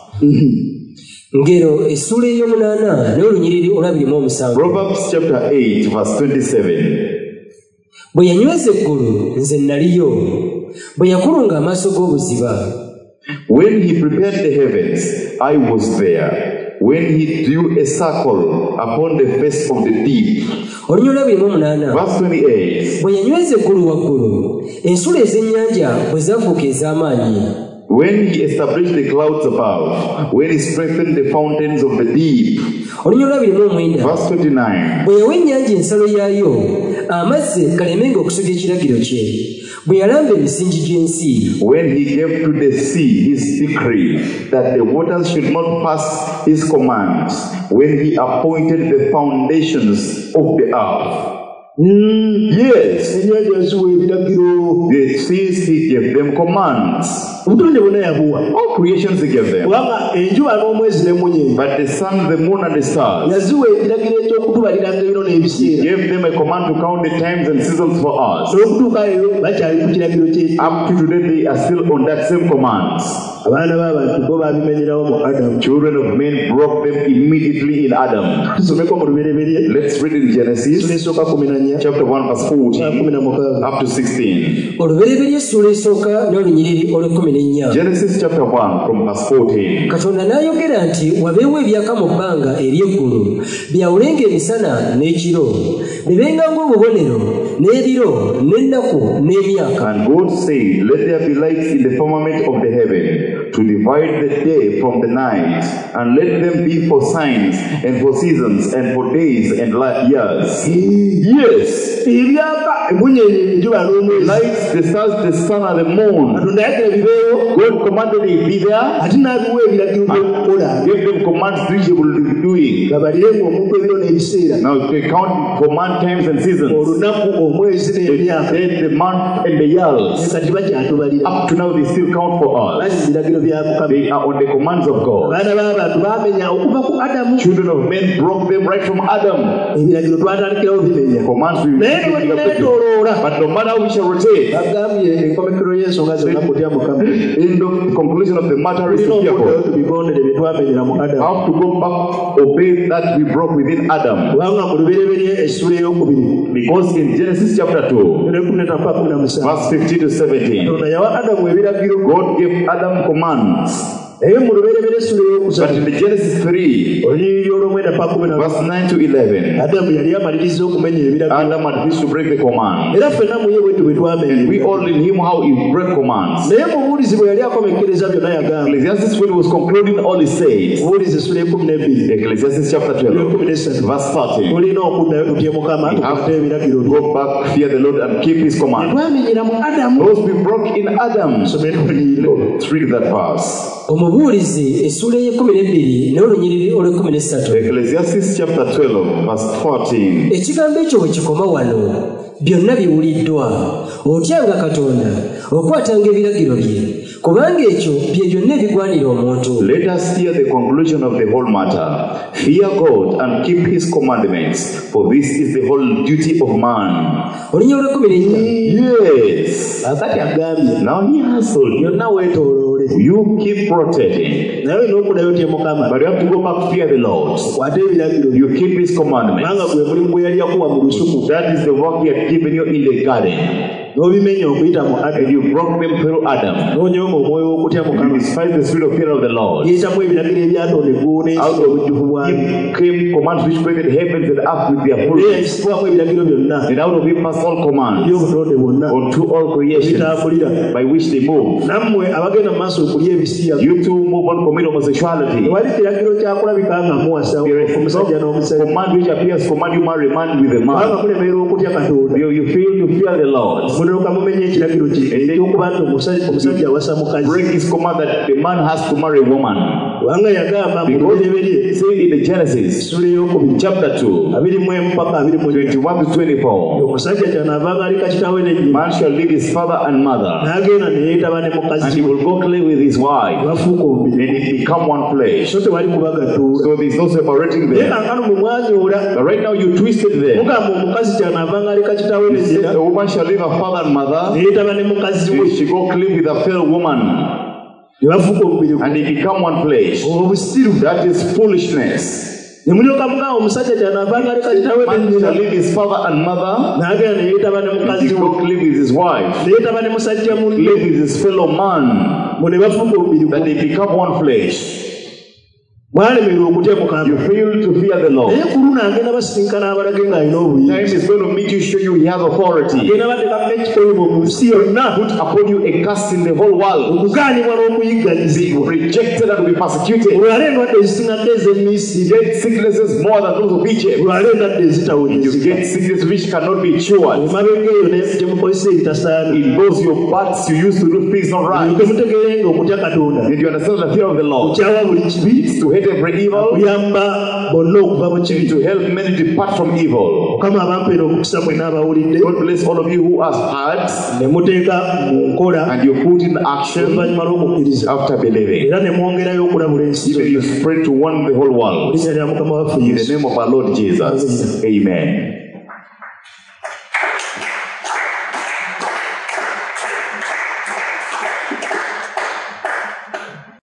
Ngero essula ey'omunaana n'olunyiriri olw'abiri Proverbs chapter 8 verse 27. bwe yanyweza eggulu nze naliyo bwe yakulunga amaaso g'obuziba. When he prepared the heavens, I was there. When he drew a circle upon the face of the deep. Olunyiriri olw'abiri Verse 28. bwe yanyweza eggulu waggulu ensula ez'ennyanja bwe zaafuuka ez'amaanyi. When he established the clouds above, when he strengthened the fountains of the deep. Olunyiriri olw'abiri Verse 29. bwe yawa ennyanja ensalo yaayo amazzi galemenga okusubya ekiragiro kye, bwe yalamba emisingi gy'ensi. When he gave to the sea his decree that the waters should not pass his commands, when he appointed the foundations of the earth. Yes, Ennyanja yaziwa ebiragiro. the seas he gave them commands. Obutonde bwonna yabuwa. All creations he gave them. Kubanga enjuba n'omwezi n'emunyenye But the sun, the moon, and the stars, yaziwa ekiragiro eky'okutubaliranga ebiro he n'ebiseera. gave them a command to count the times and seasons for us. N'okutuuka leero bakyali ku kiragiro kye. Up to today, they are still on that same commands. Abaana b'abantu bo babimenyerawo mu Adamu. Children of men broke them immediately in Adam. Tusomeko mu lubereberye. Let's read in Genesis Essula esooka 14. Obukulemaganya chapter 1 verse 14 up to 16. olubereberye essula esooka n'olunyiriri olw'14. Genesis chapter 1 from verse 14. Katonda n'ayogera nti wabeewo ebyaka mu bbanga ery'eggulu byawulenga emisana n'ekiro bibenga ng'obubonero n'ebiro n'ennaku n'emyaka. And God said, let there be lights in the firmament of the heaven to divide the day from the night, and let them be for signs and for seasons and for days and years. Yes. ebyaka emunyenye enjuba n'omwezi Lights, the stars, the sun, and the moon. Katonda yagala bibeewo God commanded it be there. ate n'abiwa ebiragiro by'okukola Give them commands which they will be doing. babalirenga omuntu ebiro n'ebiseera Now they count for man times and seasons. olunaku omwezi n'emyaka Then the month and the years. kati bakyatubalira Up to now they still count for bali us. mu biragiro bya Mukama. They are on the commands of God. abaana b'abantu baamenya okuva ku Adamu Children of men broke them right from Adam. ebiragiro twatandikirawo bimenya Commands we naye ne bwetuneetooloola but no matter how we shall rotate, bagambye enkomekero y'ensonga zonna kutya Mukama in the conclusion of the matter is tulina to okuddayo fearful. tubigondere bye twamenyera mu Adamu Have to go back, obey that we broke within Adam. kubanga mu lubereberye essula ey'okubiri Because in Genesis chapter 2, verse 15 to 17, Katonda yawa Adamu ebiragiro God gave Adam commands. naye mu lubereberye essula But ey'okusatu in the Genesis 3, olunyiriri olw'omwenda pa 10 verse 9 to 11, Adamu yali amaliriza okumenya ebiragiro Adam had wished to break the command. era ffenna mu ye bwetu bwe twamenya And we all in him how he break commands. naye mubuulizi bwe yali akomekkereza byonna yagamba Ecclesiastes when he was concluding all he said, mubuulizi essula y'ekumi Ecclesiastes chapter 12, verse 13, tulina okuddayo tutye Mukama tukwate ebiragiro bye go back, fear the Lord, and keep his command. twamenyera mu Adamu Those we broke in Adam. somera olunyiriri Let's read that verse. Omubuulizi essula ey'e12 n'olunyiriri olw'13. Ecclesiastes chapter 12, verse 14. Ekigambo ekyo bwe kikoma wano byonna biwuliddwa otyanga Katonda okwatanga ebiragiro bye kubanga ekyo bye byonna ebigwanira omuntu. Let us hear the conclusion of the whole matter. Fear God and keep his commandments, for this is the whole duty of man. Olunyiriri olw'14. Yes. akati agambye Now he has told you, byonna weetooloole you keep protecting, naye olina okuddayo tye Mukama but you have to go back, fear the Lord. kwate ebiragiro bye You keep his kubanga commandments. gwe mulimu gwe yali yakuwa mu lusuku That is the work he had given you in the garden. n'obimenya okuyita mu And Adamu you broke them through Adam. n'onyooma omwoyo w'okutya You Mukama despise the spirit of fear of the Lord. yeyitamu ebiragiro ebyatonda eggulu n'ensi Out of obujjuvu bwabyo him came commands which created heavens and earth with their naye fullness. yayisibwamu ebiragiro byonna And out of him passed all commands eby'obutonde bwonna unto all creation bitambulira by which they move. nammwe abagenda mu maaso okulya ebisiya You too move on, commit homosexuality. tewali kiragiro kyakulabika nga muwasa There is omusajja no n'omusajja command which appears command you marry man with a kubanga man. mulemerera okutya Katonda You fail to fear the Lord. mulyoka mumenya ekiragiro kye ekyokuba nti omusajja awasa mukazi Break his command that the man has to marry a woman. kubanga yagamba mu Because lubereberye it said in the Genesis essula ey'okubiri chapter 2, 21 paka 24 21 to 24, omusajja kyanaavanga alika kitaawe n'ennyina man shall leave his father and mother, n'agenda ne yeetaba ne and mukazi he will go play with his wife, bafuuka omubiri and it become one flesh. so tewali kubagatuula So there's no separating naye them. kankano mwe mwanyoola But right now you twisted them. mugamba omukazi kyanaavanga alika kitaawe You said n'ennyina a woman shall leave her father and mother, ne yeetaba ne mukazi we and she go live with a fellow woman, ne bafuuka omubiri and they become one flesh. obusiru That is foolishness. ne mulyoka mugamba omusajja kyanaavanga alika kitaawe Man n'ennyina shall leave his father and mother, n'agenda ne yeetaba ne and mukazi he we go live with his wife, ne yeetaba ne musajja munne live with his fellow man, bo ne bafuuka omubiri that they become one flesh. mwalemererwa okutya Mukama You fail to fear the Lord. naye ku luno agenda basisinkana abalage ng'alina Time obuyinza is going to meet you, show you he has authority. agenda bateekamu ekikolibo mu nsi yonna Put upon you a curse in the whole world. okugaanibwa n'okuyigganyizibwa Rejected and be persecuted. olwala endwadde ezisingadde ez'emisiri Get sicknesses more than those of Egypt. olwala endwadde You ezitawonyezebwa get sickness which cannot be cured. emabega eyo gye mukozesa ebitasaana In those your parts you used to do things not right. temutegeere nga okutya Katonda Did you understand the fear of the Lord? okyawa buli kibi To hate every evil, kuyamba bonna okuva mu kibi to help many depart from evil. Mukama abampeera omukisa mwenna abawulidde God bless all of you who has heard ne muteeka mu nkola and you put in action oluvannyuma lw'okukkiriza after believing. era ne mwongerayo okulabula ensi Even you spread to warn the whole world. linnya lya Mukama waffe In Yesu the name of our Lord Jesus. Amen.